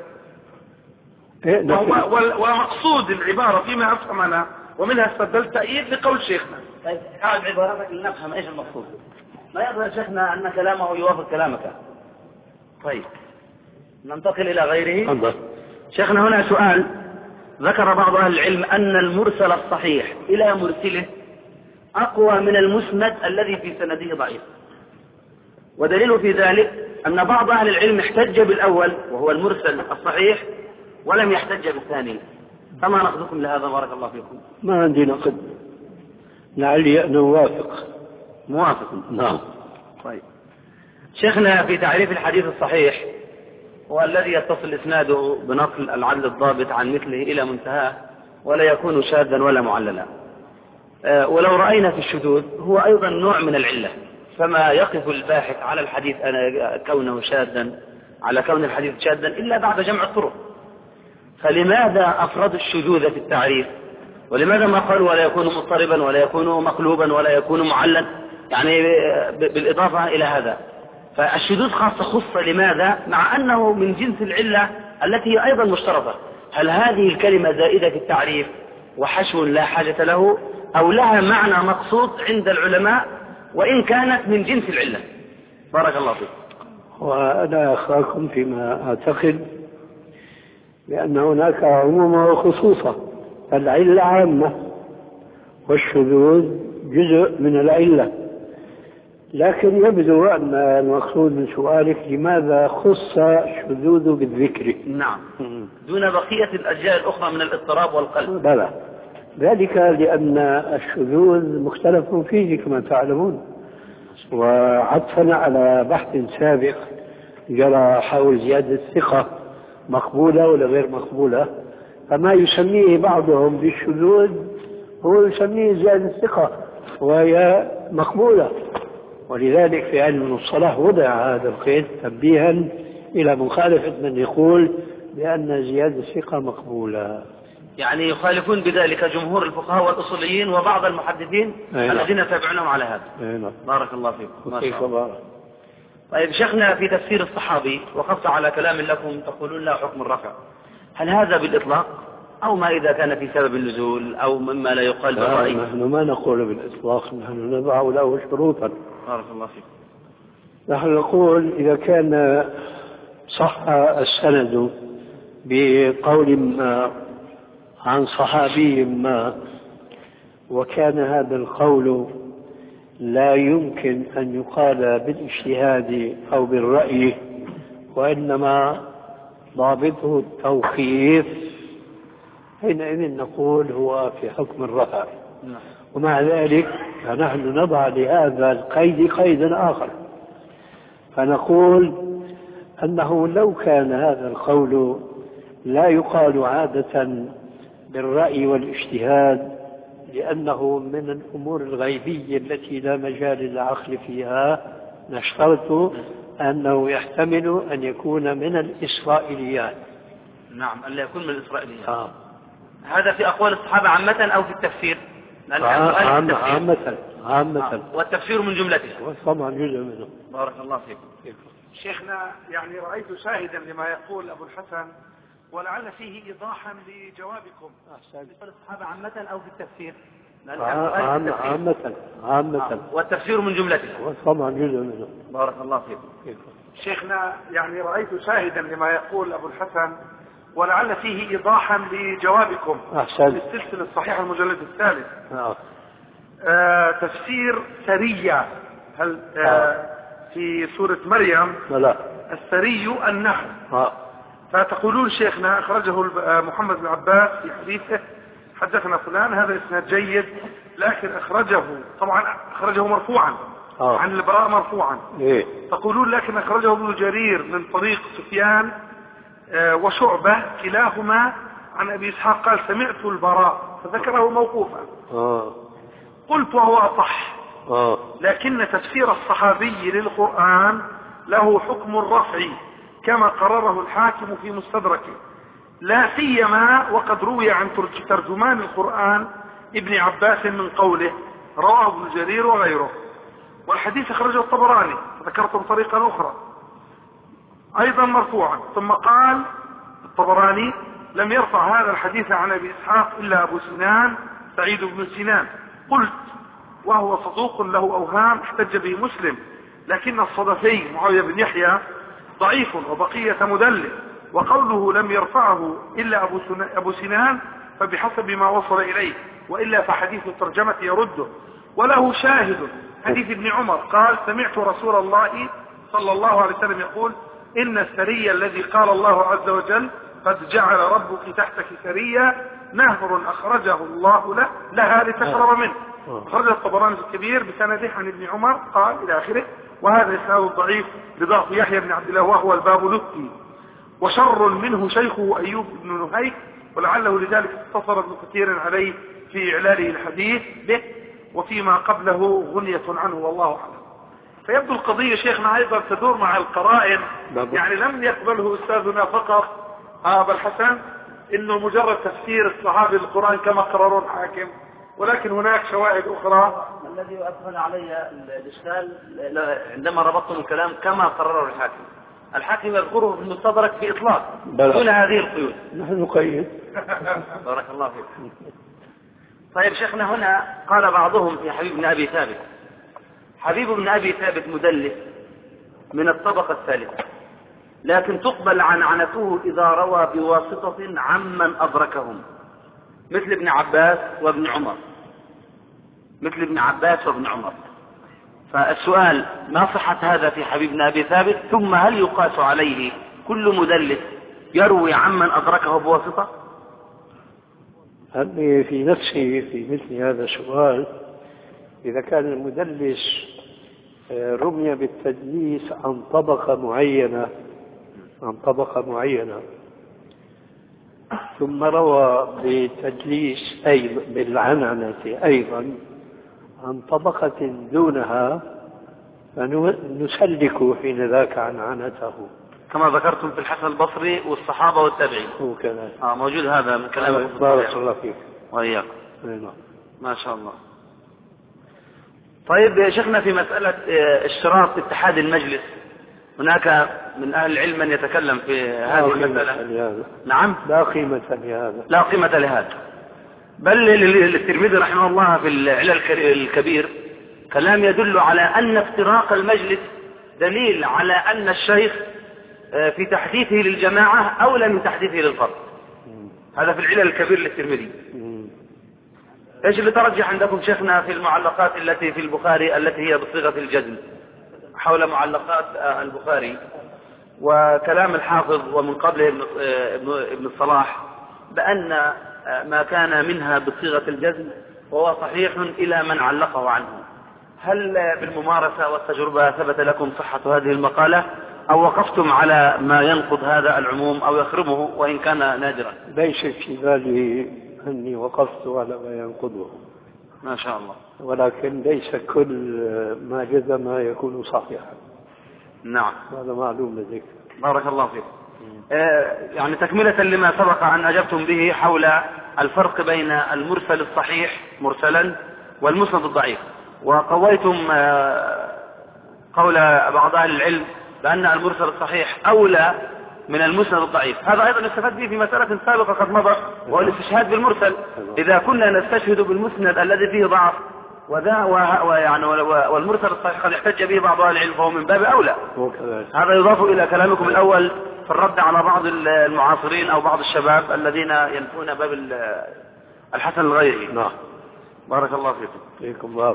ومقصود العبارة فيما أفهم أنا ومنها استدلت تأييد لقول شيخنا. طيب أعد عبارتك لنفهم إيش المقصود. ما يظهر شيخنا أن كلامه يوافق كلامك. طيب ننتقل إلى غيره. أنظر. شيخنا هنا سؤال. ذكر بعض أهل العلم أن المرسل الصحيح إلى مرسله أقوى من المسند الذي في سنده ضعيف، ودليل في ذلك أن بعض أهل العلم احتج بالأول وهو المرسل الصحيح ولم يحتج بالثاني، فما نقدكم لهذا؟ بارك الله فيكم. ما عندي نقد، لعلي أن موافق. نعم. طيب شيخنا في تعريف الحديث الصحيح هو الذي يتصل إسناده بنقل العدل الضابط عن مثله إلى منتهاه ولا يكون شاذا ولا معللا. ولو رأينا في الشذوذ هو أيضا نوع من العلة، فما يقف الباحث على الحديث كونه شاذا على كون الحديث شاذا إلا بعد جمع الطرق. فلماذا أفرد الشذوذ في التعريف؟ ولماذا ما قالوا ولا يكون مضطربا ولا يكون مقلوبا ولا يكون معلا، يعني بالإضافة إلى هذا؟ فالشذوذ خص لماذا؟ مع أنه من جنس العلة التي هي أيضا مشترطة. هل هذه الكلمة زائدة في التعريف وحشو لا حاجة له، أو لها معنى مقصود عند العلماء وإن كانت من جنس العلة؟ بارك الله فيك. وأنا أخاكم فيما أعتقد بأن هناك عموما وخصوصا. العلة عامة والشذوذ جزء من العلة، لكن يبدو أن المقصود من سؤالك لماذا خص الشذوذ بالذكر. نعم، دون بقية الأجزاء الأخرى من الاضطراب والقلب. بلى، ذلك لأن الشذوذ مختلف فيه كما تعلمون، وعطفا على بحث سابق جرى حول زيادة الثقة مقبولة ولا غير مقبولة، فما يسميه بعضهم بالشذوذ هو يسميه زيادة الثقة وهي مقبولة. ولذلك في علم المصطلح وضع هذا القيد تنبيها إلى مخالفة من يقول بأن زيادة الثقة مقبولة. يعني يخالفون بذلك جمهور الفقهاء والأصوليين وبعض المحدثين الذين يتابعونهم على هذا. بارك الله فيكم. طيب شيخنا في تفسير الصحابي وقفت على كلام لكم تقولون لا حكم الرفع، هل هذا بالإطلاق أو ما إذا كان في سبب النزول أو مما لا يقال بالرأي؟ نحن ما نقول بالإطلاق، نحن نضع له شروطا. بارك الله فيكم. نحن نقول إذا كان صح السند بقول ما عن صحابي ما وكان هذا القول لا يمكن أن يقال بالاجتهاد أو بالرأي وإنما ضابطه التوقيف، حينئذ نقول هو في حكم الرفع. ومع ذلك فنحن نضع لهذا القيد قيدا آخر، فنقول أنه لو كان هذا القول لا يقال عادة بالرأي والاجتهاد لأنه من الأمور الغيبية التي لا مجال للعقل فيها، نشترط أنه يحتمل أن يكون من الإسرائيليات. نعم، ألا يكون من الإسرائيليات. هذا في أقوال الصحابة عامة أو في التفسير؟ عامة. والتفسير من جملته. طبعا جزء منه. بارك الله فيكم. شيخنا يعني رأيت شاهدا لما يقول أبو الحسن ولعل فيه إيضاحا لجوابكم. الصحابة عامة أو في التفسير؟ عامة. والتفسير من جملته. طبعا جزء منه. بارك الله فيكم. شيخنا يعني رأيت شاهدا لما يقول أبو الحسن، ولعل فيه إيضاحا لجوابكم في السلسلة الصحيحة المجلد الثالث. تفسير سرية، هل في سورة مريم؟ لا، السري النحل. فتقولون شيخنا أخرجه محمد بن عباس في حديثه حدثنا فلان، هذا اسناد جيد، لكن طبعا أخرجه مرفوعا عن البراء مرفوعا. تقولون لكن أخرجه ابن جرير من طريق سفيان وشعبة كلاهما عن أبي إسحاق قال سمعت البراء، فذكره موقوفا. قلت وهو أصح، لكن تفسير الصحابي للقرآن له حكم الرفع كما قرره الحاكم في مستدركه، لا سيما وقد روي عن ترجمان القرآن ابن عباس من قوله، رواه ابن جرير وغيره. والحديث أخرجه الطبراني، ذكرتم طريقا أخرى أيضا مرفوعا. ثم قال الطبراني لم يرفع هذا الحديث عن أبي إسحاق إلا أبو سنان سعيد بن سنان. قلت وهو صدوق له أوهام احتج به مسلم، لكن الصدفي معاوية بن يحيى ضعيف وبقية مدلس، وقوله لم يرفعه إلا أبو سنان فبحسب ما وصل إليه، وإلا فحديث الترجمة يرده. وله شاهد حديث ابن عمر قال سمعت رسول الله صلى الله عليه وسلم يقول إن السرية الذي قال الله عز وجل قد جعل ربك تحتك سرية نهر أخرجه الله لها لتشرب منه، أخرج الطبراني الكبير بسنده عن ابن عمر قال إلى آخره. وهذا إسناد ضعيف بضعف يحيى بن عبد الله وهو البابلسي، وشر منه شيخه أيوب بن نهيك، ولعله لذلك اقتصر ابن كثير عليه في إعلاله الحديث به، وفيما قبله غنية عنه والله أعلم. فيبدو القضية شيخنا أيضا تدور مع القرائن، يعني لم يقبله أستاذنا فقط أبا الحسن إنه مجرد تفسير الصحابي للقرآن كما قرروا الحاكم، ولكن هناك شواهد أخرى. الذي أدخل علي الإشكال عندما ربطتم الكلام كما قرره الحاكم يذكره في المستدرك بإطلاق دون هذه القيود. نحن نقيد. بارك الله فيك. طيب شيخنا، هنا قال بعضهم في حبيب بن أبي ثابت، حبيب بن أبي ثابت مدلس من الطبقة الثالثة، لكن تقبل عنعنته إذا روى بواسطة عمن أدركهم، مثل ابن عباس وابن عمر. فالسؤال ما صحة هذا في حبيب بن أبي ثابت؟ ثم هل يقاس عليه كل مدلس يروي عمن أدركه بواسطة؟ هل في نفسي في مثل هذا السؤال، إذا كان المدلس رمي بالتدليس عن طبقة معينة ثم روى بتدليس أيضا بالعنعنة أيضا عن طبقة دونها، فنسلك حين ذاك عنعنته كما ذكرتم في الحسن البصري والصحابة والتابعين. موجود هذا من كلام بارك الله فيك وإياك. ما شاء الله. طيب يا شيخنا، في مسألة اشتراط اتحاد المجلس، هناك من أهل العلم من يتكلم في هذه المسألة. نعم، لا قيمة لهذا. بل للترمذي رحمه الله في العلل الكبير كلام يدل على أن افتراق المجلس دليل على أن الشيخ في تحديثه للجماعة أولى من تحديثه للفرد. هذا في العلل الكبير للترمذي. ايش اللي ترجح عندكم شيخنا في المعلقات التي في البخاري التي هي بصيغة الجزم حول معلقات البخاري وكلام الحافظ ومن قبله ابن الصلاح بأن ما كان منها بصيغة الجزم وهو صحيح إلى من علقه عنه؟ هل بالممارسة والتجربة ثبت لكم صحة هذه المقالة، أو وقفتم على ما ينقض هذا العموم أو يخرمه وإن كان نادرا؟ ليس في بالي أني وقفت على ما ينقضه. ما شاء الله. ولكن ليس كل ما جزم يكون صحيحا. نعم، هذا معلوم لديك. بارك الله فيك. يعني تكملة لما سبق أن أجبتم به حول الفرق بين المرسل الصحيح مرسلا والمسند الضعيف، وقويتم قول بعض أهل العلم بأن المرسل الصحيح أولى من المسند الضعيف. هذا أيضا نستفاد به في مسألة سابقة قد مضى، وهو الاستشهاد بالمرسل. إذا كنا نستشهد بالمسند الذي فيه ضعف والمرسل الصحيح قد احتج به بعض أهل العلم فهو من باب أولى. هذا يضاف إلى كلامكم الأول في الرد على بعض المعاصرين أو بعض الشباب الذين ينفون باب الحسن الغيري. نعم. بارك الله فيكم. فيكم بارك.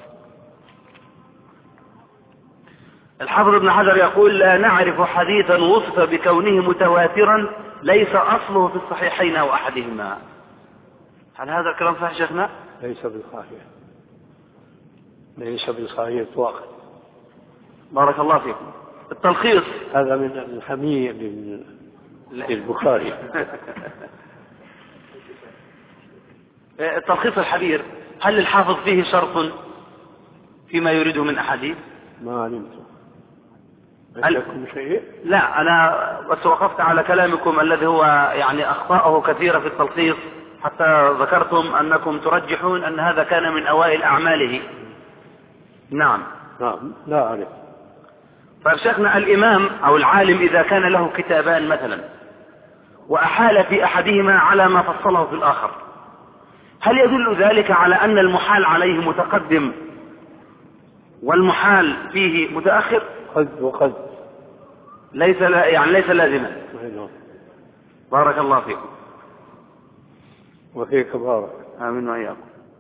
الحافظ ابن حجر يقول: لا نعرف حديثا وصف بكونه متواترا ليس أصله في الصحيحين أو أحدهما. هل هذا الكلام صحيح شيخنا؟ ليس بالصحيح، ليس بالصحيح إطلاقا. بارك الله فيكم. التلخيص هذا من الحمية للبخاري. التلخيص الحبير، هل الحافظ فيه شرط فيما يريده من أحاديث؟ ما علمت. عندكم شيء؟ لا، أنا بس وقفت على كلامكم الذي هو يعني أخطاءه كثيرة في التلخيص، حتى ذكرتم أنكم ترجحون أن هذا كان من أوائل أعماله. نعم. نعم، لا أعرف. فشيخنا، الإمام أو العالم إذا كان له كتابان مثلا وأحال في أحدهما على ما فصله في الآخر، هل يدل ذلك على أن المحال عليه متقدم والمحال فيه متأخر؟ قد وقد. ليس لازما. بارك الله فيكم. وفيك بارك. آمين وإياكم.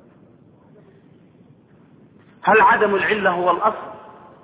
هل عدم العلة هو الأصل؟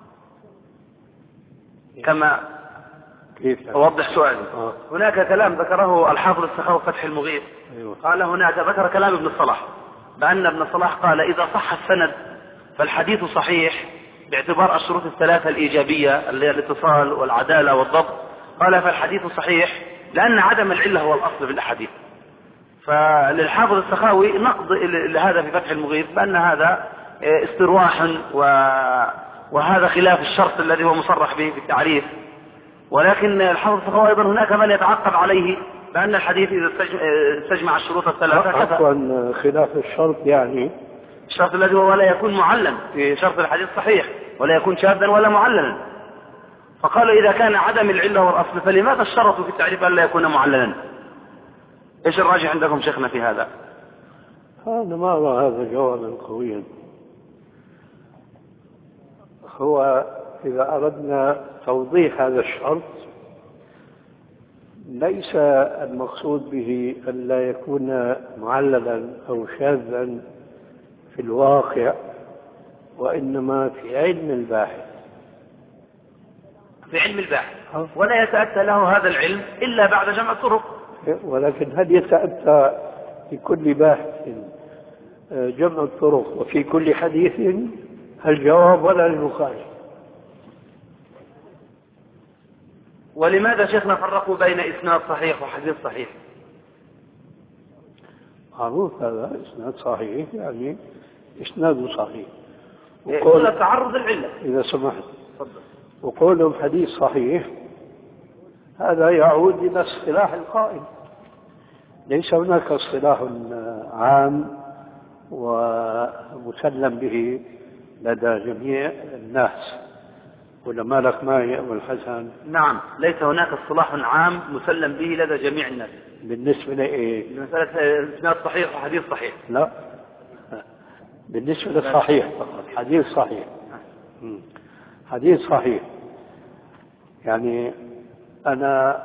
كما أوضح سؤالي. هناك كلام ذكره الحافظ السخاوي فتح المغيث. قال هناك ذكر كلام ابن الصلاح بأن ابن الصلاح قال: إذا صح السند فالحديث صحيح باعتبار الشروط الثلاثة الإيجابية اللي هي الاتصال والعدالة والضبط. قال: فالحديث صحيح لأن عدم العلة هو الأصل في الأحاديث. فللحافظ السخاوي نقض لهذا في فتح المغيث بأن هذا استرواح وهذا خلاف الشرط الذي هو مصرح به في التعريف. ولكن الحافظ السخاوي أيضا هناك من يتعقب عليه بأن الحديث إذا استجمع الشروط الثلاثة عفوا خلاف الشرط، يعني الشرط الذي هو ولا يكون معلم في شرط الحديث صحيح ولا يكون شاذا ولا معللا. فقالوا إذا كان عدم العلة هو الأصل فلماذا الشرط في التعريف ألا يكون معللا؟ إيش الراجح عندكم شيخنا في هذا؟ أنا ما أرى هذا جوابا قويا. هو إذا أردنا توضيح هذا الشرط ليس المقصود به أن لا يكون معللا أو شاذا في الواقع، وإنما في علم الباحث. في علم الباحث، ولا يتأتى له هذا العلم إلا بعد جمع الطرق. ولكن هل يتأتى في كل باحث جمع الطرق وفي كل حديث؟ الجواب ولا للبخاري. ولماذا شيخنا فرقوا بين إسناد صحيح وحديث صحيح؟ معروف هذا إسناد صحيح، يعني إسناد صحيح. وقول تعرض العلة إذا سمحت. وقولهم حديث صحيح هذا يعود إلى اصطلاح القائل. ليس هناك اصطلاح عام ومسلم به لدى جميع الناس علماء الأسماء والحسن. نعم، ليس هناك اصطلاح عام مسلم به لدى جميع الناس. بالنسبة لإيه؟ لمسألة إسناد صحيح وحديث صحيح. لا، بالنسبة للصحيح فقط. حديث صحيح. حديث صحيح يعني أنا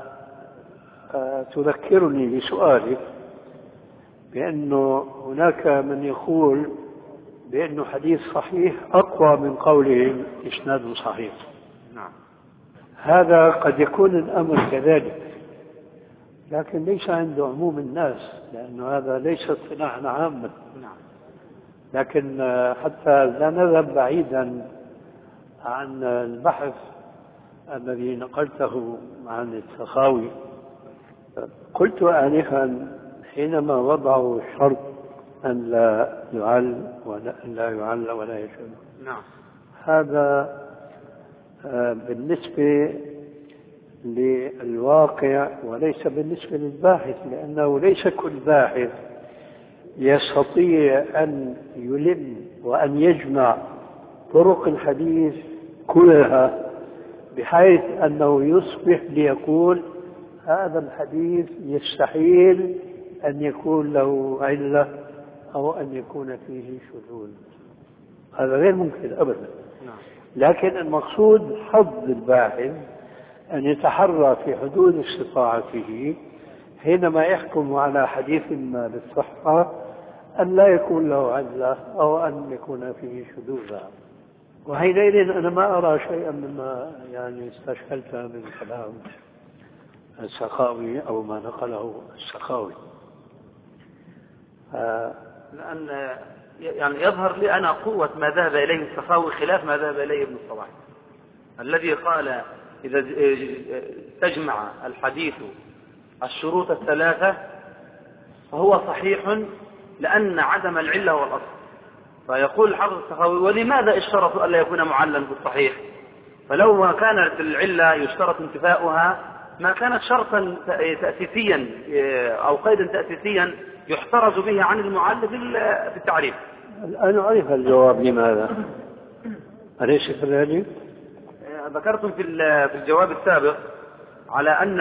تذكرني بسؤالك بأنه هناك من يقول بأنه حديث صحيح أقوى من قولهم إسناد صحيح. نعم. هذا قد يكون الأمر كذلك، لكن ليس عند عموم الناس، لأنه هذا ليس اصطلاحا عاما. نعم. لكن حتى لا نذهب بعيدا عن البحث الذي نقلته عن السخاوي، قلت آنفا حينما وضعوا الشرط أن لا يعل ولا يشذ. نعم. هذا بالنسبة للواقع وليس بالنسبة للباحث، لأنه ليس كل باحث يستطيع أن يلم وأن يجمع طرق الحديث كلها بحيث أنه يصبح ليقول هذا الحديث يستحيل أن يكون له علة أو أن يكون فيه شذوذ. هذا غير ممكن أبدا. لكن المقصود حظ الباحث أن يتحرى في حدود استطاعته حينما يحكم على حديث ما بالصحة أن لا يكون له علة أو أن يكون فيه شذوذا. وحينئذ أنا ما أرى شيئا مما يعني استشكلت من كلام السخاوي أو ما نقله السخاوي. لأن يعني يظهر لي أنا قوة ما ذهب إليه السخاوي خلاف ما ذهب إليه ابن الصلاح، الذي قال إذا تجمع الحديث الشروط الثلاثة فهو صحيح لأن عدم العلة هو الأصل. فيقول الحافظ السخاوي ولماذا اشترطوا ألا يكون معلا بالصحيح؟ فلو ما كانت العلة يشترط انتفاؤها ما كانت شرطا تأسيسيا أو قيدا تأسيسيا يحترز به عن المعل في التعريف. الآن أعرف الجواب لماذا. أليس كذلك؟ ذكرتم في الجواب السابق على أن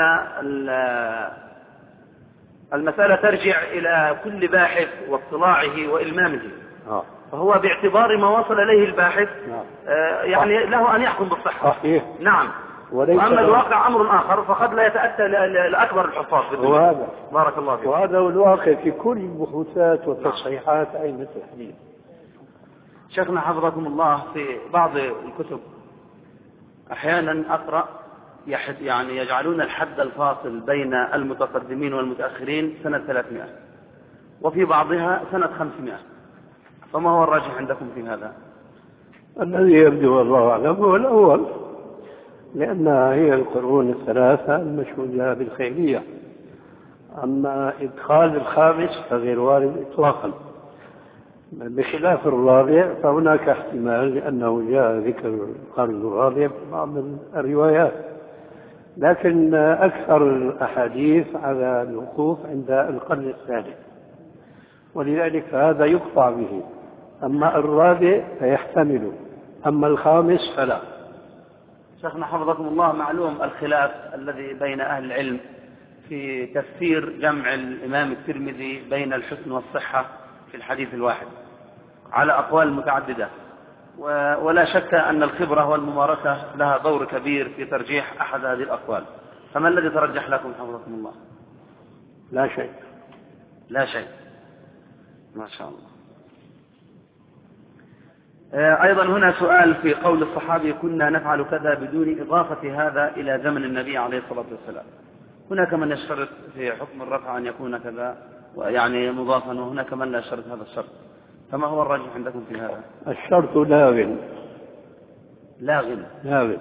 المسألة ترجع إلى كل باحث واطلاعه وإلمامه. فهو باعتبار ما وصل إليه الباحث يعني له أن يحكم بالصحة. صحيح. نعم. وأما الواقع أمر آخر فقد لا يتأتى لأكبر الحفاظ في الدنيا. وهذا بارك الله فيك. وهذا هو الواقع في كل البحوثات والتصحيحات أئمة الحديث. شيخنا حفظكم الله في بعض الكتب أحيانا أقرأ يعني يجعلون الحد الفاصل بين المتقدمين والمتأخرين سنة 300 وفي بعضها سنة 500. فما هو الراجح عندكم في هذا؟ الذي يبدو والله أعلم هو الأول، لأنها هي القرون الثلاثة المشهود لها بالخيرية. أما إدخال الخامس فغير وارد إطلاقا، بخلاف الرابع فهناك احتمال لأنه جاء ذكر القرن الرابع في بعض الروايات، لكن أكثر الأحاديث على الوقوف عند القرن الثاني، ولذلك هذا يقطع به. أما الرابع فيحتمل، أما الخامس فلا. شيخنا حفظكم الله، معلوم الخلاف الذي بين أهل العلم في تفسير جمع الإمام الترمذي بين الحسن والصحة في الحديث الواحد على أقوال متعددة، ولا شك أن الخبرة والممارسة لها دور كبير في ترجيح أحد هذه الأقوال. فما الذي ترجح لكم حفظكم الله؟ لا شيء. لا شيء. ما شاء الله. أيضا هنا سؤال في قول الصحابي كنا نفعل كذا بدون إضافة هذا إلى زمن النبي عليه الصلاة والسلام. هناك من يشترط في حكم الرفع أن يكون كذا يعني مضافا، وهناك من لا يشترط هذا الشرط. فما هو الراجح عندكم في هذا؟ الشرط لاغ. لاغ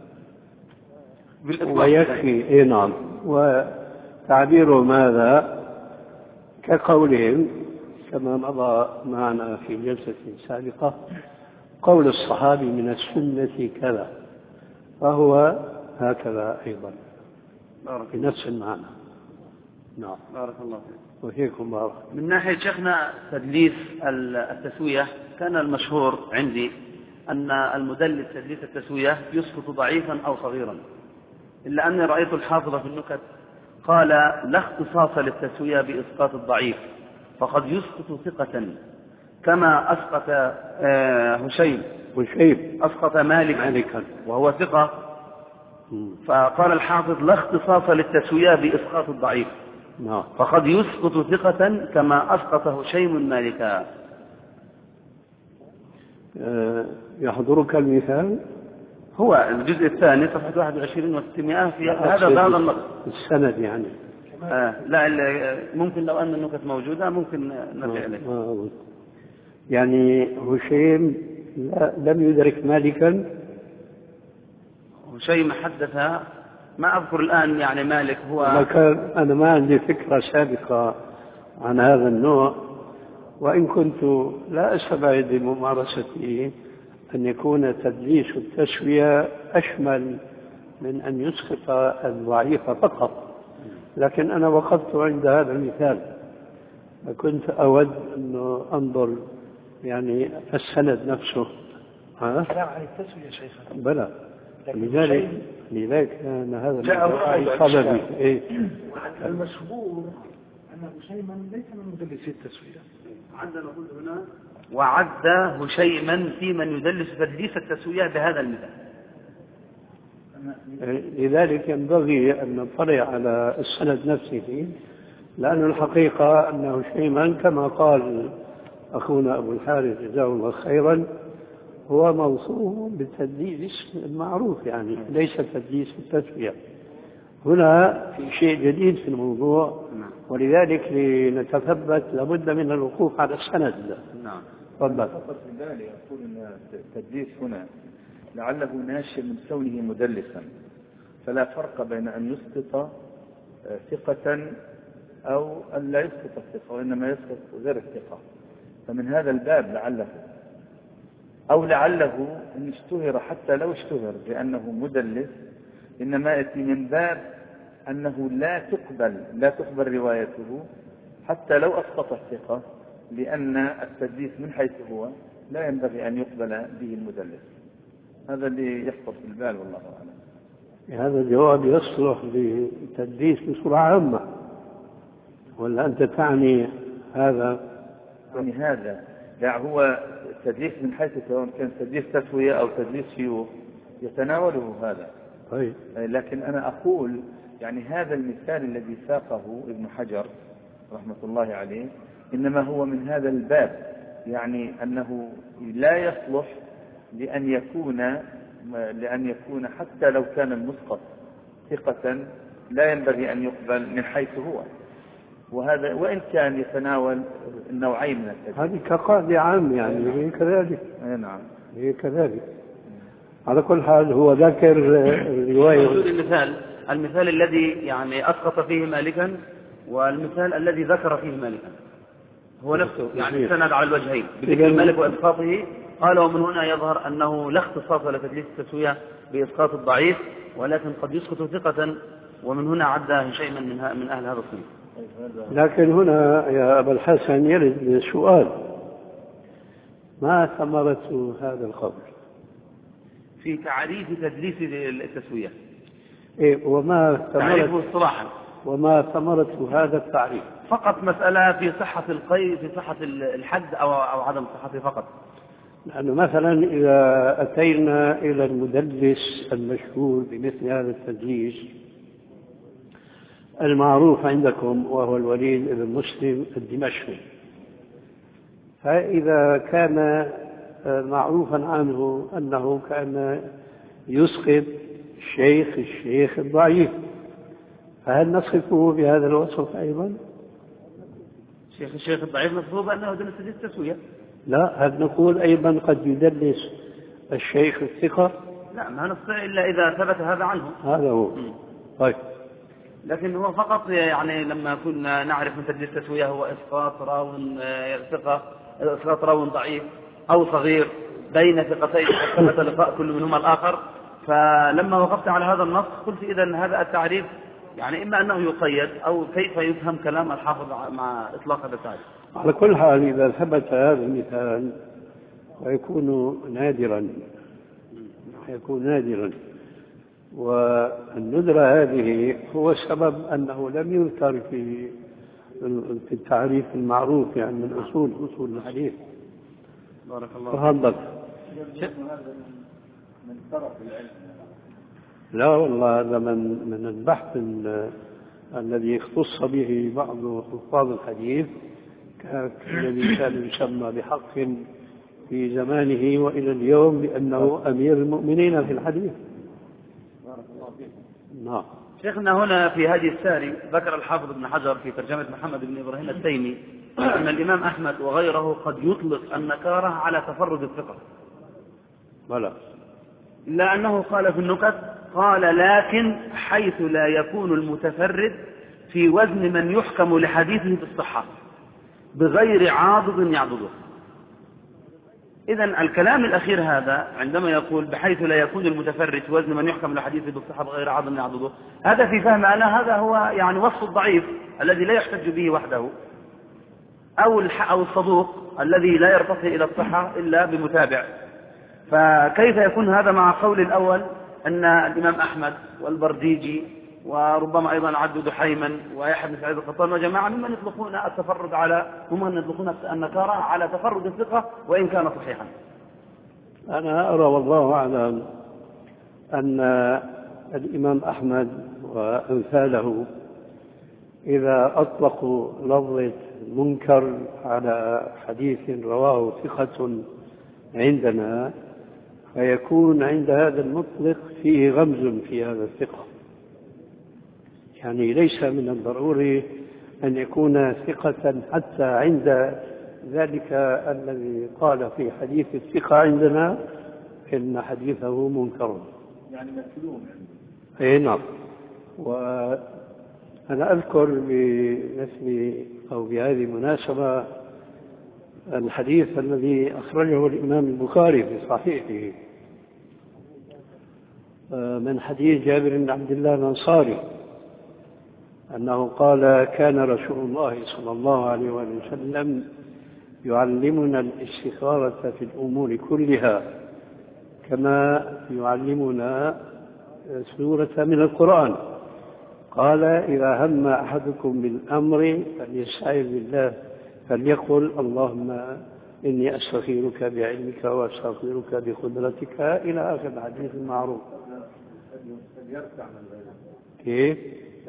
ويكفي. إيه نعم. وتعبير ماذا كقولهم كما مضى معنا في جلسة سابقة، قول الصحابي من السنة كذا، فهو هكذا أيضا بنفس المعنى. نعم. بارك الله فيك. وفيكم بارك. من ناحية شيخنا تدليس التسوية، كان المشهور عندي أن المدلس تدليس التسوية يسقط ضعيفا أو صغيرا، إلا أني رأيت الحافظ في النكت قال لا اختصاص للتسوية بإسقاط الضعيف، فقد يسقط ثقة كما أسقط هشيم أسقط مالكا وهو ثقة. فقال الحافظ لا اختصاص للتسوية بإسقاط الضعيف، فقد يسقط ثقة كما أسقط هشيم مالكا. يحضرك المثال؟ هو الجزء الثاني صفحة 21 و600 في هذا النقد السند يعني. لا ممكن لو أن النكت موجودة ممكن نرجع إليه. يعني هشيم لم يدرك مالكا. هشيم حدث، ما أذكر الآن يعني مالك هو. أنا ما عندي فكرة سابقة عن هذا النوع، وإن كنت لا أستبعد بممارستي أن يكون تدليس التسوية أشمل من أن يسقط الضعيف فقط، لكن أنا وقفت عند هذا المثال، فكنت أود أن أنظر يعني السند نفسه. كلام عن التسوية شيخنا. بلى، لذلك كان هذا الطلبي. المشهور أن هشيما ليس من مدلسي التسوية. عندنا نقول هنا وعد هشيما في من يدلس تدليس التسوية بهذا المثال. لذلك ينبغي أن نطلع على السند نفسه، لأن الحقيقة أن هشيما كما قال أخونا أبو الحارث جزاه الله خيرا هو موصوف بالتدليس المعروف، يعني ليس تدليس التسوية. هنا في شيء جديد في الموضوع، ولذلك لنتثبت لابد من الوقوف على السند. نعم. تفضل. فقط في بالي أقول أن التدليس هنا لعله ناشئ من كونه مدلسا، فلا فرق بين أن يسقط ثقة أو أن لا يسقط الثقة، وإنما يسقط غير الثقة. فمن هذا الباب لعله أو لعله إن اشتهر، حتى لو اشتهر بأنه مدلس، إنما يأتي من باب أنه لا تقبل روايته حتى لو أسقط الثقة، لأن التدليس من حيث هو لا ينبغي أن يقبل به المدلس. هذا اللي يحصل في البال والله أعلم. هذا الجواب يصلح للتدليس بصورة عامة، ولا أنت تعني هذا؟ يعني هذا لا، هو تدليس من حيث سواء كان تدليس تسوية أو تدليس شيوخ يتناوله هذا. طيب. لكن أنا أقول يعني هذا المثال الذي ساقه ابن حجر رحمة الله عليه إنما هو من هذا الباب، يعني أنه لا يصلح لأن يكون حتى لو كان المسقط ثقة لا ينبغي أن يقبل من حيث هو، وهذا وإن كان يتناول النوعين من التدليس. هذه كقاعدة عام، يعني هي كذلك. نعم هي كذلك. على كل حال هو ذكر الرواية. المثال الذي يعني أسقط فيه مالكا والمثال الذي ذكر فيه مالكا هو نفسه، يعني سند على الوجهين بذكر مالك وإسقاطه. قال ومن هنا يظهر أنه لا اختصاص لتدليس التسوية بإسقاط الضعيف، ولكن قد يسقط ثقة، ومن هنا عد شيئا من أهل هذا الصنف. لكن هنا يا أبا الحسن يرد سؤال: ما ثمرة هذا القول في تعريف تدليس التسوية؟ وما تعريفه اصطلاحا، وما ثمرة هذا التعريف؟ فقط مسألة في صحة القيد، في صحة الحد أو عدم صحته فقط. لأنه مثلا إذا أتينا إلى المدلس المشهور بمثل هذا التدليس المعروف عندكم وهو الوليد بن مسلم الدمشقي، فإذا كان معروفا عنه أنه كان يسقط الشيخ الضعيف، فهل نصفه بهذا الوصف أيضا؟ الشيخ الضعيف نصفه بأنه يدلس التسوية؟ لا، هل نقول أيضا قد يدلس الشيخ الثقة؟ لا، ما نستطيع إلا إذا ثبت هذا عنه. هذا هو. طيب. لكن هو فقط يعني لما كنا نعرف من تدليس التسوية هو إسقاط راو ثقة، إسقاط راو ضعيف أو صغير بين ثقتين ثبت لقاء كل منهما الآخر، فلما وقفت على هذا النص قلت إذن هذا التعريف يعني إما أنه يقيد أو كيف يفهم كلام الحافظ مع إطلاق هذا التعريف. على كل حال إذا ثبت هذا المثال ويكون نادرا، والندرة هذه هو السبب أنه لم يذكر في التعريف المعروف يعني من أصول الحديث. بارك الله تفضل. من طرف العلم. لا والله، هذا من البحث الذي اختص به بعض حفاظ الحديث الذي كان يسمى بحق في زمانه وإلى اليوم بأنه أمير المؤمنين في الحديث. نعم. شيخنا هنا في هذه الساري ذكر الحافظ ابن حجر في ترجمة محمد بن إبراهيم التيمي أن الإمام أحمد وغيره قد يطلق النكارة على تفرد الثقة. بلى. إلا أنه قال في النكت، قال لكن حيث لا يكون المتفرد في وزن من يحكم لحديثه بالصحة بغير عاضد يعضده. إذن الكلام الأخير هذا عندما يقول بحيث لا يكون المتفرد في وزن من يحكم لحديثه بالصحة بغير عاضد يعضده، هذا في فهم أنا هذا هو يعني وصف الضعيف الذي لا يحتج به وحده، أو الصدوق الذي لا يرتقي إلى الصحة إلا بمتابع. فكيف يكون هذا مع قول الأول أن الإمام أحمد والبرديجي وربما أيضا عبد دحيما ويحيى بن سعيد القطان وجماعة ممن يطلقون التفرد ممن يطلقون النكارة على تفرد الثقة وإن كان صحيحا. أنا أرى والله أعلم أن الإمام أحمد وأمثاله إذا أطلقوا لفظة منكر على حديث رواه ثقة عندنا فيكون عند هذا المطلق فيه غمز في هذا الثقة، يعني ليس من الضروري أن يكون ثقة حتى عند ذلك الذي قال في حديث الثقة عندنا إن حديثه منكر، يعني مكلوم. أي نعم. وأنا أذكر بمثل أو بهذه المناسبة الحديث الذي أخرجه الإمام البخاري في صحيحه من حديث جابر بن عبد الله الأنصاري أنه قال كان رسول الله صلى الله عليه وسلم يعلمنا الاستخارة في الأمور كلها كما يعلمنا سورة من القرآن. قال إذا هم أحدكم بالأمر فليستعذ بالله فليقل اللهم إني أستخيرك بعلمك وأستغفرك بقدرتك إلى آخر الحديث المعروف. كيف؟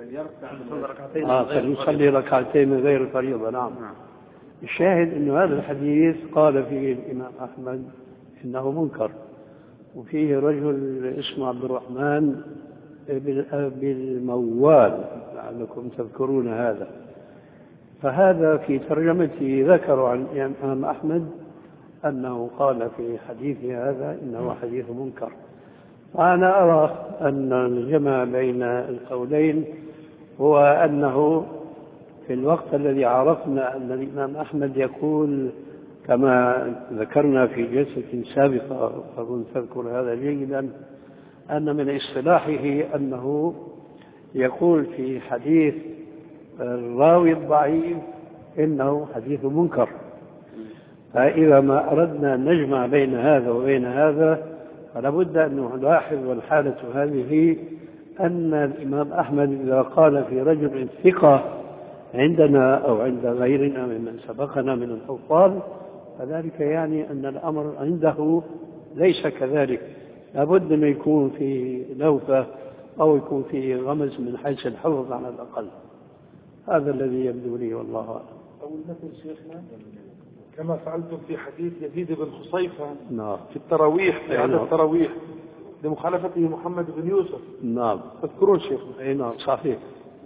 فليصلي ركعتين من غير الفريضة. نعم. الشاهد أن هذا الحديث قال فيه الإمام أحمد إنه منكر، وفيه رجل اسمه عبد الرحمن بالموال لعلكم تذكرون هذا، فهذا في ترجمته ذكروا عن الإمام أحمد أنه قال في حديثه هذا إنه حديث منكر. وأنا أرى أن الجمع بين القولين هو أنه في الوقت الذي عرفنا أن الإمام أحمد يقول كما ذكرنا في جلسة سابقة أظن تذكر هذا جيدا أن من اصطلاحه أنه يقول في حديث الراوي الضعيف إنه حديث منكر. فإذا ما أردنا أن نجمع بين هذا وبين هذا فلا بد أن نلاحظ والحالة هذه أن الإمام أحمد إذا قال في رجل ثقة عندنا أو عند غيرنا ممن سبقنا من الحفاظ فذلك يعني أن الأمر عنده ليس كذلك، لابد أن يكون في لوثة أو يكون في غمز من حيث الحفظ على الأقل. هذا الذي يبدو لي والله أعلم. أو المثل شيخنا كما فعلتم في حديث يزيد بن خصيفة نعم. في التراويح في عدد التراويح لمخالفته محمد بن يوسف. نعم. تذكرون شيخنا؟ أي نعم صحيح.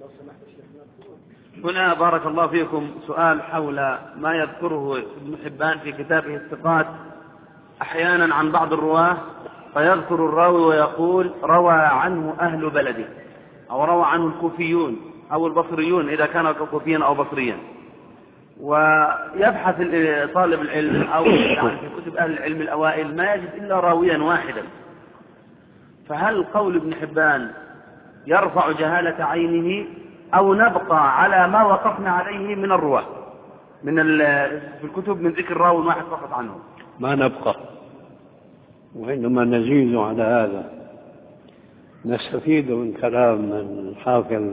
هنا بارك الله فيكم سؤال حول ما يذكره ابن حبان في كتابه الثقات أحيانا عن بعض الرواة فيذكر الراوي ويقول روى عنه أهل بلده أو روى عنه الكوفيون أو البصريون إذا كان كوفيا أو بصريا، ويبحث طالب العلم أو يعني في كتب أهل العلم الأوائل ما يجد إلا راويا واحدا، فهل قول ابن حبان يرفع جهالة عينه أو نبقى على ما وقفنا عليه من الرواة في الكتب من ذكر راوي واحد فقط عنه؟ ما نبقى، وإنما نزيد على هذا. نستفيد من كلام الحافظ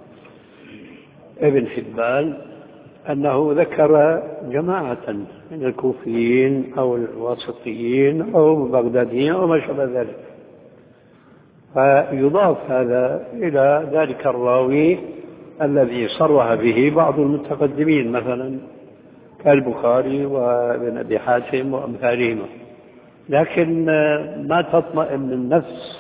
ابن حبان أنه ذكر جماعة من الكوفيين أو الواسطيين أو البغداديين أو ما شابه ذلك، فيضاف هذا إلى ذلك الراوي الذي صرح به بعض المتقدمين مثلا كالبخاري وابن أبي حاتم وأمثالهما، لكن ما تطمئن النفس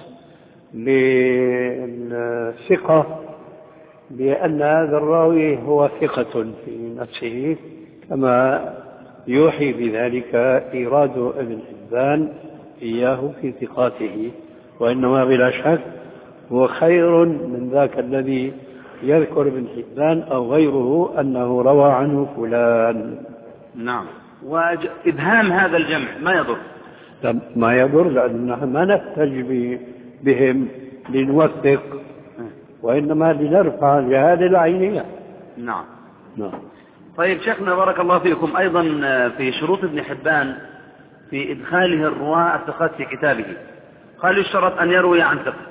للثقة بأن هذا الراوي هو ثقة في نفسه كما يوحي بذلك إيراد ابن حبان إياه في ثقاته، وإنما بلا شك هو خير من ذاك الذي يذكر ابن حبان أو غيره أنه روى عنه فلان. نعم. وإبهام هذا الجمع ما يضر؟ ما يضر، لأننا ما نحتج بهم لنوثق وإنما لنرفع الجهالة العينية. نعم. نعم. طيب شيخنا بارك الله فيكم، أيضا في شروط ابن حبان في إدخاله الرواة الثقات في كتابه قال يشترط أن يروي عن ثقة،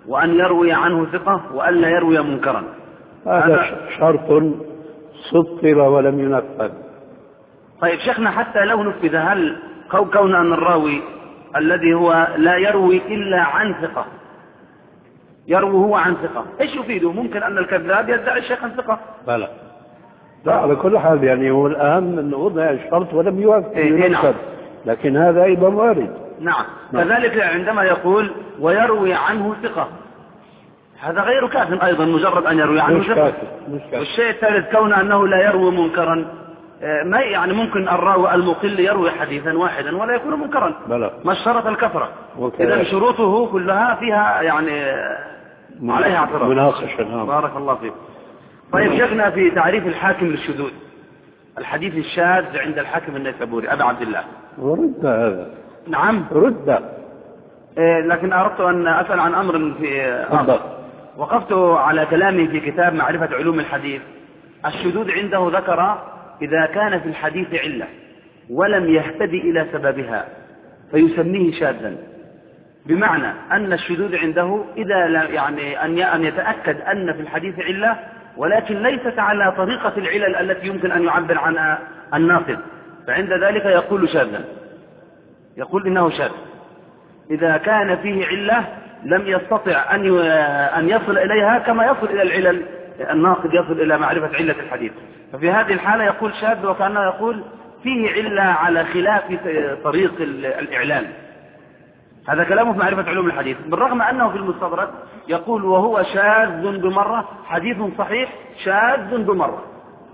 وأن يروي عنه ثقة وأن لا يروي منكرا. هذا شرط سطر ولم ينفذ. طيب شيخنا، حتى لو نفذ، هل كون أن الراوي الذي هو لا يروي إلا عن ثقة يروي هو عن ثقة، إيش يفيده؟ ممكن أن الكذاب يدعي الشيخ عن ثقة. لا على كل حال يعني هو الآن أنه وضع الشرط ولم ينفذ. نعم. لكن هذا أيضا وارد. نعم. كذلك عندما يقول ويروي عنه ثقة، هذا غير كاف أيضا، مجرد أن يروي عنه ثقة. والشيء الثالث كون أنه لا يروي منكرا، ما يعني ممكن الراوي المقل يروي حديثا واحدا ولا يكون منكرا، ما اشترط الكثرة. إذا شروطه كلها فيها يعني عليها اعتراض، مناقشة. بارك الله فيك. طيب شيخنا، في تعريف الحاكم للشذوذ، الحديث الشاذ عند الحاكم النيسابوري أبا عبد الله، رد هذا. نعم رد. لكن أردت أن أسأل عن أمر في آخر. وقفت على كلامي في كتاب معرفة علوم الحديث. الشذوذ عنده ذكر إذا كان في الحديث علة ولم يهتدي إلى سببها فيسميه شاذا، بمعنى أن الشذوذ عنده إذا يعني أن يتأكد أن في الحديث علة ولكن ليست على طريقة العلل التي يمكن أن يعبر عنها الناقد، فعند ذلك يقول شاذا، يقول إنه شاذ. إذا كان فيه علة لم يستطع أن يصل إليها كما يصل إلى العلل، الناقد يصل إلى معرفة علة الحديث، ففي هذه الحالة يقول شاذ، وكأنه يقول فيه علة على خلاف طريق الإعلان. هذا كلامه في معرفة علوم الحديث، بالرغم أنه في المستدرك يقول وهو شاذ بمرة، حديث صحيح شاذ بمرة.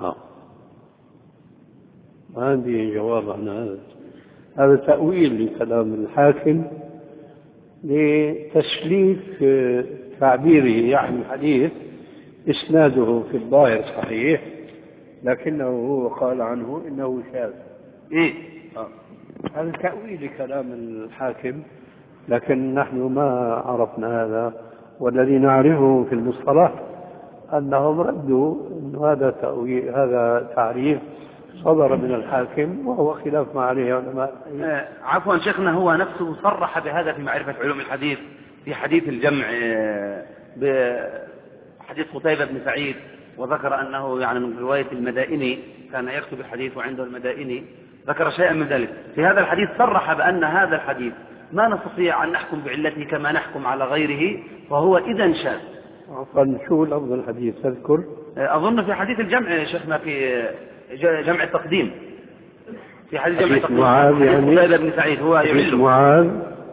ما عندي جواب عن هذا تأويل لكلام الحاكم لتسليك تعبيره عن الحديث إسناده في الظاهر صحيح لكنه هو قال عنه إنه شاذ. هذا تأويل لكلام الحاكم، لكن نحن ما عرفنا هذا، والذي نعرفه في المصطلح أنهم ردوا أن هذا تأويل، هذا تعريف صدر من الحاكم وهو خلاف ما عليه علماء. عفوا شيخنا، هو نفسه صرح بهذا في معرفة علوم الحديث في حديث الجمع بحديث قتيبة بن سعيد، وذكر أنه يعني من رواية المدائني، كان يكتب الحديث وعنده المدائني، ذكر شيئا من ذلك. في هذا الحديث صرح بأن هذا الحديث ما نستطيع أن نحكم بعلته كما نحكم على غيره، فهو إذن شاذ. شو لفظ الحديث تذكر؟ أظن في حديث الجمع شيخنا، في جمع التقديم، في حديث جمع التقديم معاذ يعني قتيبة بن سعيد هو يعله معاذ،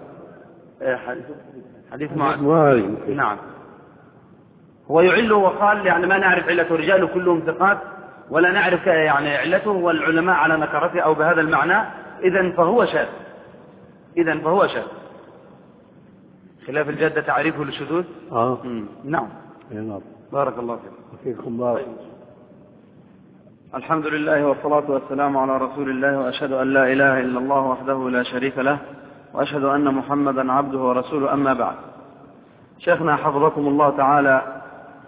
حديث معاذ. نعم، هو يعله وقال يعني ما نعرف علته، رجاله كلهم ثقات ولا نعرف يعني علته، والعلماء على نكرته أو بهذا المعنى، إذن فهو شاذ. خلاف الجادة تعريفه للشذوذ. نعم. بارك الله فيكم. بارك. الحمد لله والصلاة والسلام على رسول الله، وأشهد أن لا إله إلا الله وحده لا شريك له، وأشهد أن محمدا عبده ورسوله، أما بعد. شيخنا حفظكم الله تعالى،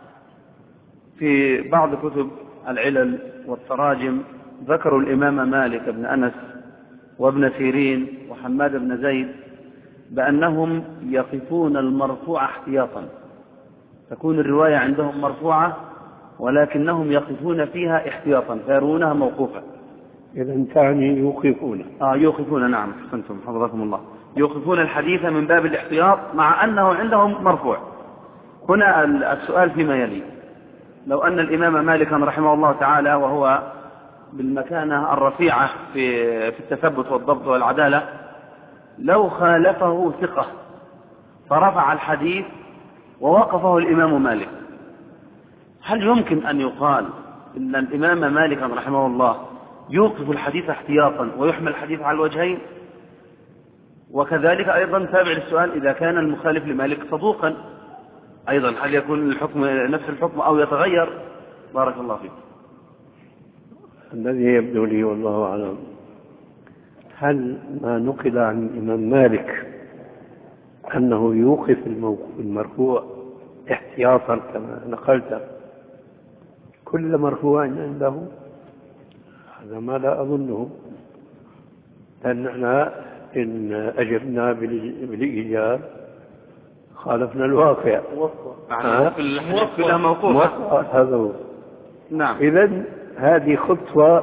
في بعض كتب العلل والتراجم ذكروا الإمام مالك بن أنس وابن سيرين وحماد بن زيد بأنهم يقفون المرفوع احتياطا، تكون الرواية عندهم مرفوعة ولكنهم يقفون فيها احتياطا فيرونها موقوفة. إذا تعني يوقفون. يوقفون. نعم، أحسنتم حفظكم الله، يوقفون الحديث من باب الاحتياط مع أنه عندهم مرفوع. هنا السؤال فيما يلي: لو أن الإمام مالك رحمه الله تعالى وهو بالمكانة الرفيعة في التثبت والضبط والعدالة، لو خالفه ثقة فرفع الحديث ووقفه الإمام مالك، هل يمكن أن يقال إن الإمام مالك رحمه الله يوقف الحديث احتياطا ويحمل الحديث على الوجهين؟ وكذلك أيضا تابع للسؤال: إذا كان المخالف لمالك صدوقا أيضا هل يكون الحكم نفس الحكم أو يتغير؟ بارك الله فيك. الذي يبدو لي والله أعلم، هل ما نقل عن الإمام مالك أنه يوقف المرفوع احتياطا كما نقلت كل مرفوع عنده؟ هذا ما لا أظنه، لأننا إن أجبنا بالإيجاب خالفنا الواقع. في الحديث كلها موقوفة. هذا هو. نعم. إذن هذه خطوة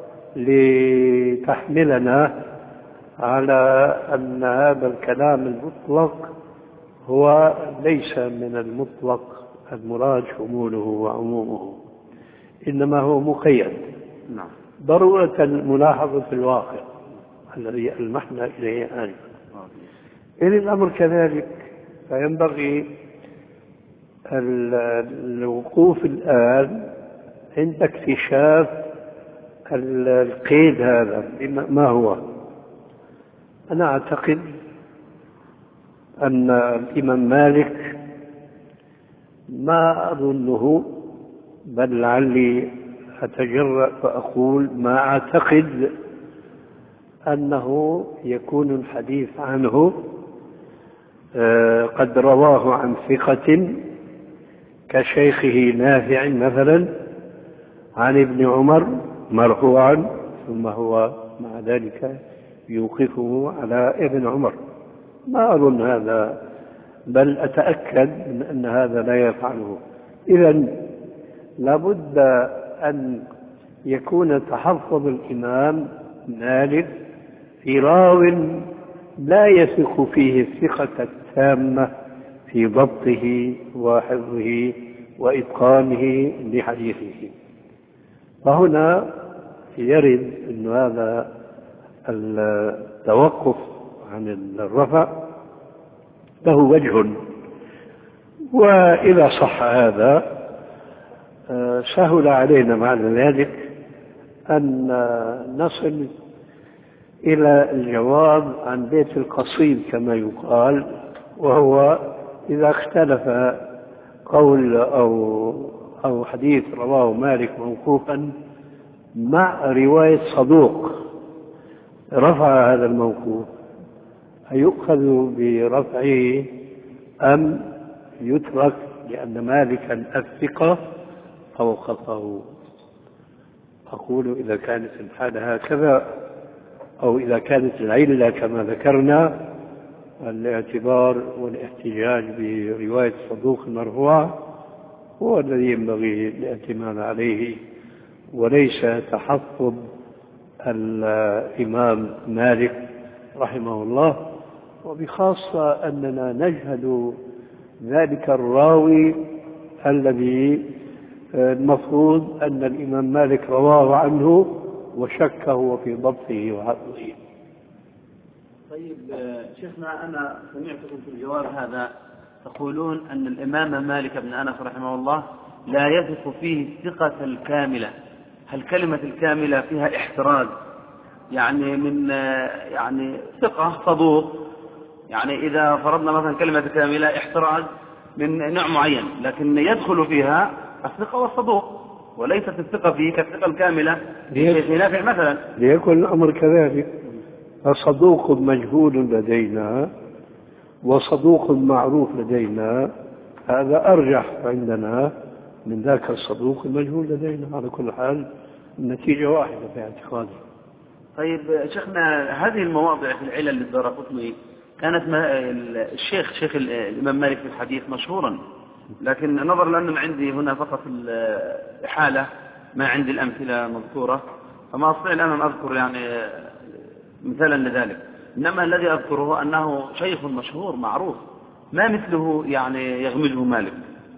لتحملنا على أن هذا الكلام المطلق هو ليس من المطلق المراد شموله وعمومه، إنما هو مقيد. نعم. ضرورة ملاحظة الواقع الذي ألمحنا إليه آنفا. إن الأمر كذلك فينبغي الوقوف الآن عند اكتشاف القيد هذا ما هو. أنا أعتقد أن الإمام مالك ما أظنه، بل لعلي أتجرأ فأقول ما أعتقد أنه يكون الحديث عنه قد رواه عن ثقة كشيخه نافع مثلا عن ابن عمر مرفوعا، ثم هو مع ذلك يوقفه على ابن عمر. ما أظن هذا، بل أتأكد من أن هذا لا يفعله. إذن لابد أن يكون تحفظ الإمام مالك في راو لا يثق فيه الثقة التامة في ضبطه وحفظه وإتقانه لحديثه. فهنا يرد أن هذا التوقف عن الرفع له وجه، وإذا صح هذا سهل علينا بعد ذلك أن نصل إلى الجواب عن بيت القصيد كما يقال، وهو إذا اختلف قول أو حديث رواه مالك موقوفا مع رواية صدوق رفع هذا الموقوف، هيؤخذ برفعه أم يترك لأن مالكا الثقة أو خطأه؟ أقول إذا كانت الحالة هكذا، أو إذا كانت العلة كما ذكرنا، الاعتبار والاحتجاج برواية صدوق المرفوع هو الذي ينبغي الاعتماد عليه، وليس تحفظ الإمام مالك رحمه الله، وبخاصة أننا نجهل ذلك الراوي الذي المفروض أن الإمام مالك رواه عنه وشك هو في ضبطه وحفظه. طيب شيخنا، أنا سمعتكم في الجواب هذا تقولون أن الإمام مالك بن أنس رحمه الله لا يثق فيه الثقة الكاملة. هل كلمة الكاملة فيها احتراز؟ يعني من يعني ثقة صدوق، يعني إذا فرضنا مثلا كلمة كاملة احتراز من نوع معين، لكن يدخل فيها الثقة والصدوق، وليست الثقة فيه كالثقة الكاملة في نافع مثلا. ليكن الأمر كذلك، فصدوق مجهول لدينا وصدوق معروف لدينا، هذا أرجح عندنا من ذاك الصدوق المجهول لدينا. على كل حال النتيجة واحدة في اعتقادي. طيب شيخنا، هذه المواضع في العلل للدارقطني كانت شيخ الإمام مالك في الحديث مشهورا، لكن نظرا لأن عندي هنا فقط الإحالة ما عندي الأمثلة مذكورة، فما أستطيع الآن أن أذكر يعني مثالا لذلك. إنما الذي أذكره أنه شيخ مشهور معروف ما مثله يعني يغمزه مالك.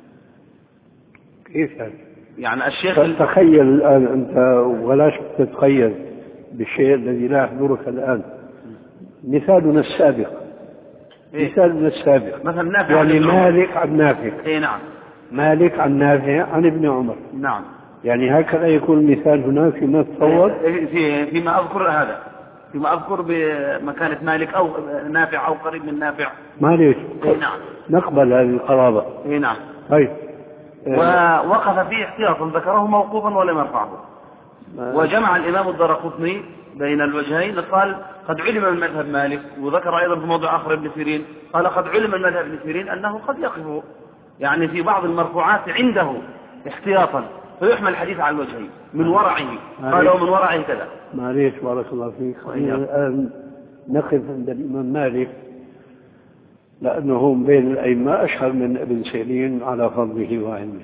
كيف يعني الشيخ تخيل الآن أنت، ولا شك تتخيل بالشيء الذي لا يحضرك الآن. مثالنا السابق مثالنا السابق مثلا نافع يعني مالك عن نافع. اي نعم. مالك عن نافع عن ابن عمر. نعم. يعني هكذا يكون المثال هنا فيما تصور فيما أذكر هذا، فيما أذكر بمكانة مالك أو نافع أو قريب من نافع. مالك. نعم. نقبل هذه القرابة. نعم. طيب. ووقف فيه احتياطا ذكره موقوفا ولم يرفعه. وجمع الإمام الدارقطني بين الوجهين، قال قد علم من مذهب مالك، وذكر أيضا في موضع آخر ابن سيرين قال قد علم من مذهب ابن سيرين أنه قد يقف يعني في بعض المرفوعات عنده احتياطا، فيحمل الحديث على الوجهين من ورعه. قالوا من ورعه كذا. معليش بارك الله فيك. الآن نقف عند الإمام مالك لأنه بين الأئمة أشهر من ابن سيرين على فضله وعلمه.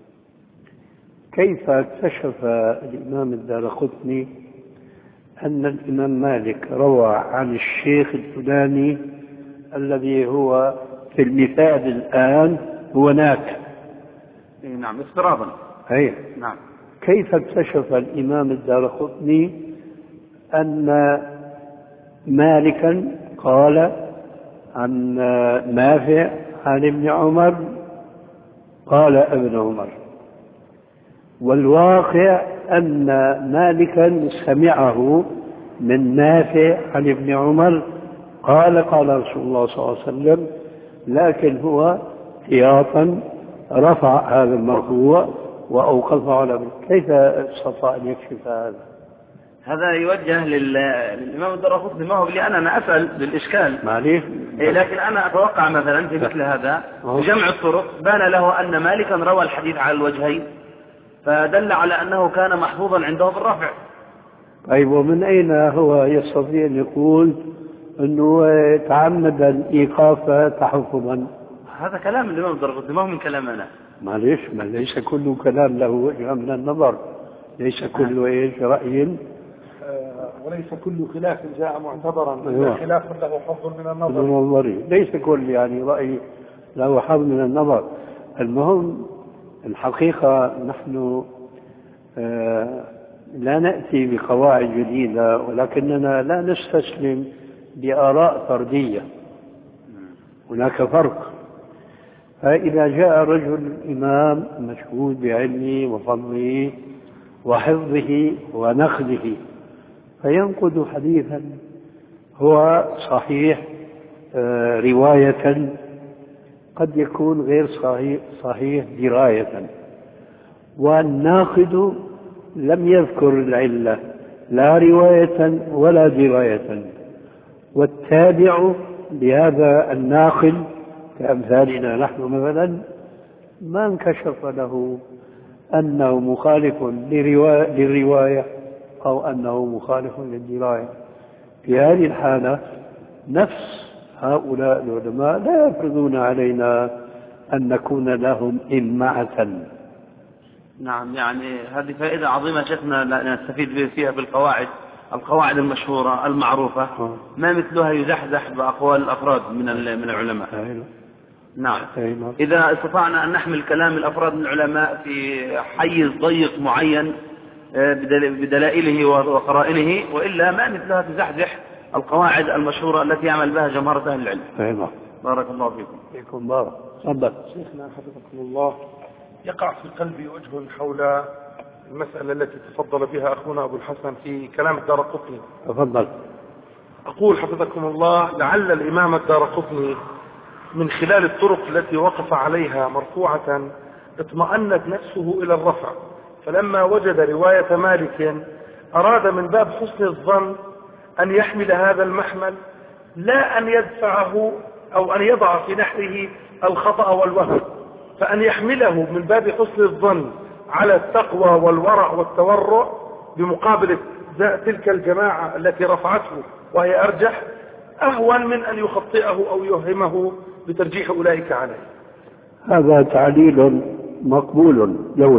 كيف اكتشف الإمام الدارقطني أن الإمام مالك روى عن الشيخ الفلاني الذي هو في المثال الآن هو ناك؟ نعم، افتراضا. أي نعم. كيف اكتشف الإمام الدارقطني أن مالكا قال عن نافع عن ابن عمر قال ابن عمر، والواقع أن مالكا سمعه من نافع عن ابن عمر قال رسول الله صلى الله عليه وسلم، لكن هو احتياطا رفع هذا المرفوع وأوقفه على ابن. كيف استطاع أن يكشف هذا؟ هذا يوجه للإمام الدارقطني، ما هو لأن أنا أسأل للإشكال معليش، لكن أنا أتوقع مثلا في مثل هذا بجمع الطرق بان له أن مالكا روى الحديث على الوجهين، فدل على أنه كان محفوظا عنده بالرفع. طيب، ومن أين هو يستطيع أن يقول أنه تعمد الإيقاف تحفظا؟ هذا كلام الإمام الدارقطني، ما هو من كلام أنا. معليش، ما ليس كل كلام له وجه من النظر، ليس كل رأي وليس كل خلاف جاء معتبرا، خلاف له حظ من النظر. ليس كل رأي له حظ من النظر. المهم الحقيقة نحن لا نأتي بقواعد جديدة، ولكننا لا نستسلم بآراء فردية. هناك فرق. فإذا جاء رجل إمام مشهود بعلمه وفضله وحفظه ونقده فينقد حديثا هو صحيح رواية، قد يكون غير صحيح دراية، والناقد لم يذكر العلة لا رواية ولا دراية، والتابع لهذا الناقل كأمثالنا نحن مثلا ما انكشف له أنه مخالف للرواية أو أنه مخالف للدراية. في هذه الحالة نفس هؤلاء العلماء لا يفرضون علينا أن نكون لهم إمعة. نعم، يعني هذه فائدة عظيمة شيخنا نستفيد فيها في القواعد المشهورة المعروفة، ما مثلها يزحزح بأقوال الأفراد من العلماء. نعم. إذا استطعنا أن نحمل كلام الأفراد من العلماء في حيز ضيق معين بدلائله وقرائنه، وإلا ما مثلها تزحزح القواعد المشهورة التي يعمل بها جمهرة أهل العلم. بارك الله فيكم. بارك. تفضل. شيخنا حفظكم الله، يقع في قلبي وجه حول المسألة التي تفضل بها أخونا أبو الحسن في كلام الدارقطني. تفضل. أقول حفظكم الله، لعل الإمام الدارقطني من خلال الطرق التي وقف عليها مرفوعة اطمأنت نفسه إلى الرفع، فلما وجد رواية مالك أراد من باب حسن الظن أن يحمل هذا المحمل، لا أن يدفعه أو أن يضع في نحره الخطأ والوهم، فأن يحمله من باب حسن الظن على التقوى والورع والتورع بمقابل تلك الجماعة التي رفعته وهي أرجح، أهون من أن يخطئه أو يوهمه بترجيح أولئك عليه. هذا تعليل مقبول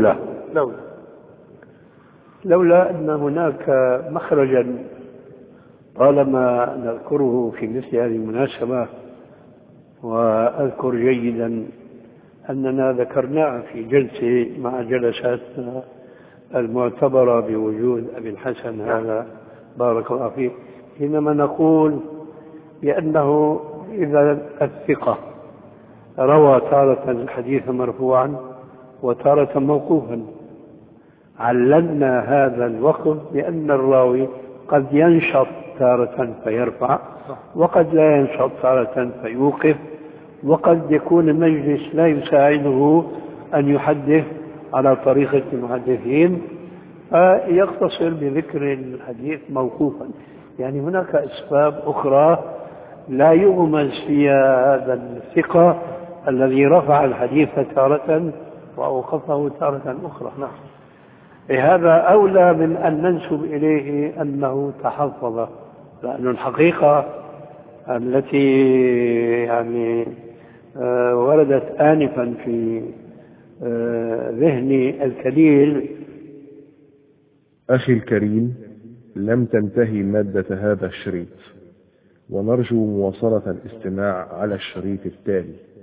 لولا أن هناك مخرجا طالما نذكره في مثل هذه المناسبة، وأذكر جيدا أننا ذكرناه في جلسة مع جلساتنا المعتبرة بوجود أبي الحسن هذا بارك الله فيه، حينما نقول بأنه إذا الثقة روى تارة الحديث مرفوعا وتارة موقوفا، عللنا هذا الوقف بأن الراوي قد ينشط تارة فيرفع، وقد لا ينشط تارة فيوقف، وقد يكون المجلس لا يساعده أن يحدث على طريقة المحدثين فيقتصر بذكر الحديث موقوفا. يعني هناك أسباب أخرى لا يغمز فيها هذا الثقة الذي رفع الحديث تارة وأوقفه تارة أخرى. هذا أولى من أن ننسب إليه أنه تحفظ، لأن الحقيقة التي يعني وردت آنفا في ذهن الكليل. أخي الكريم، لم تنتهي مادة هذا الشريط، ونرجو مواصلة الاستماع على الشريط التالي.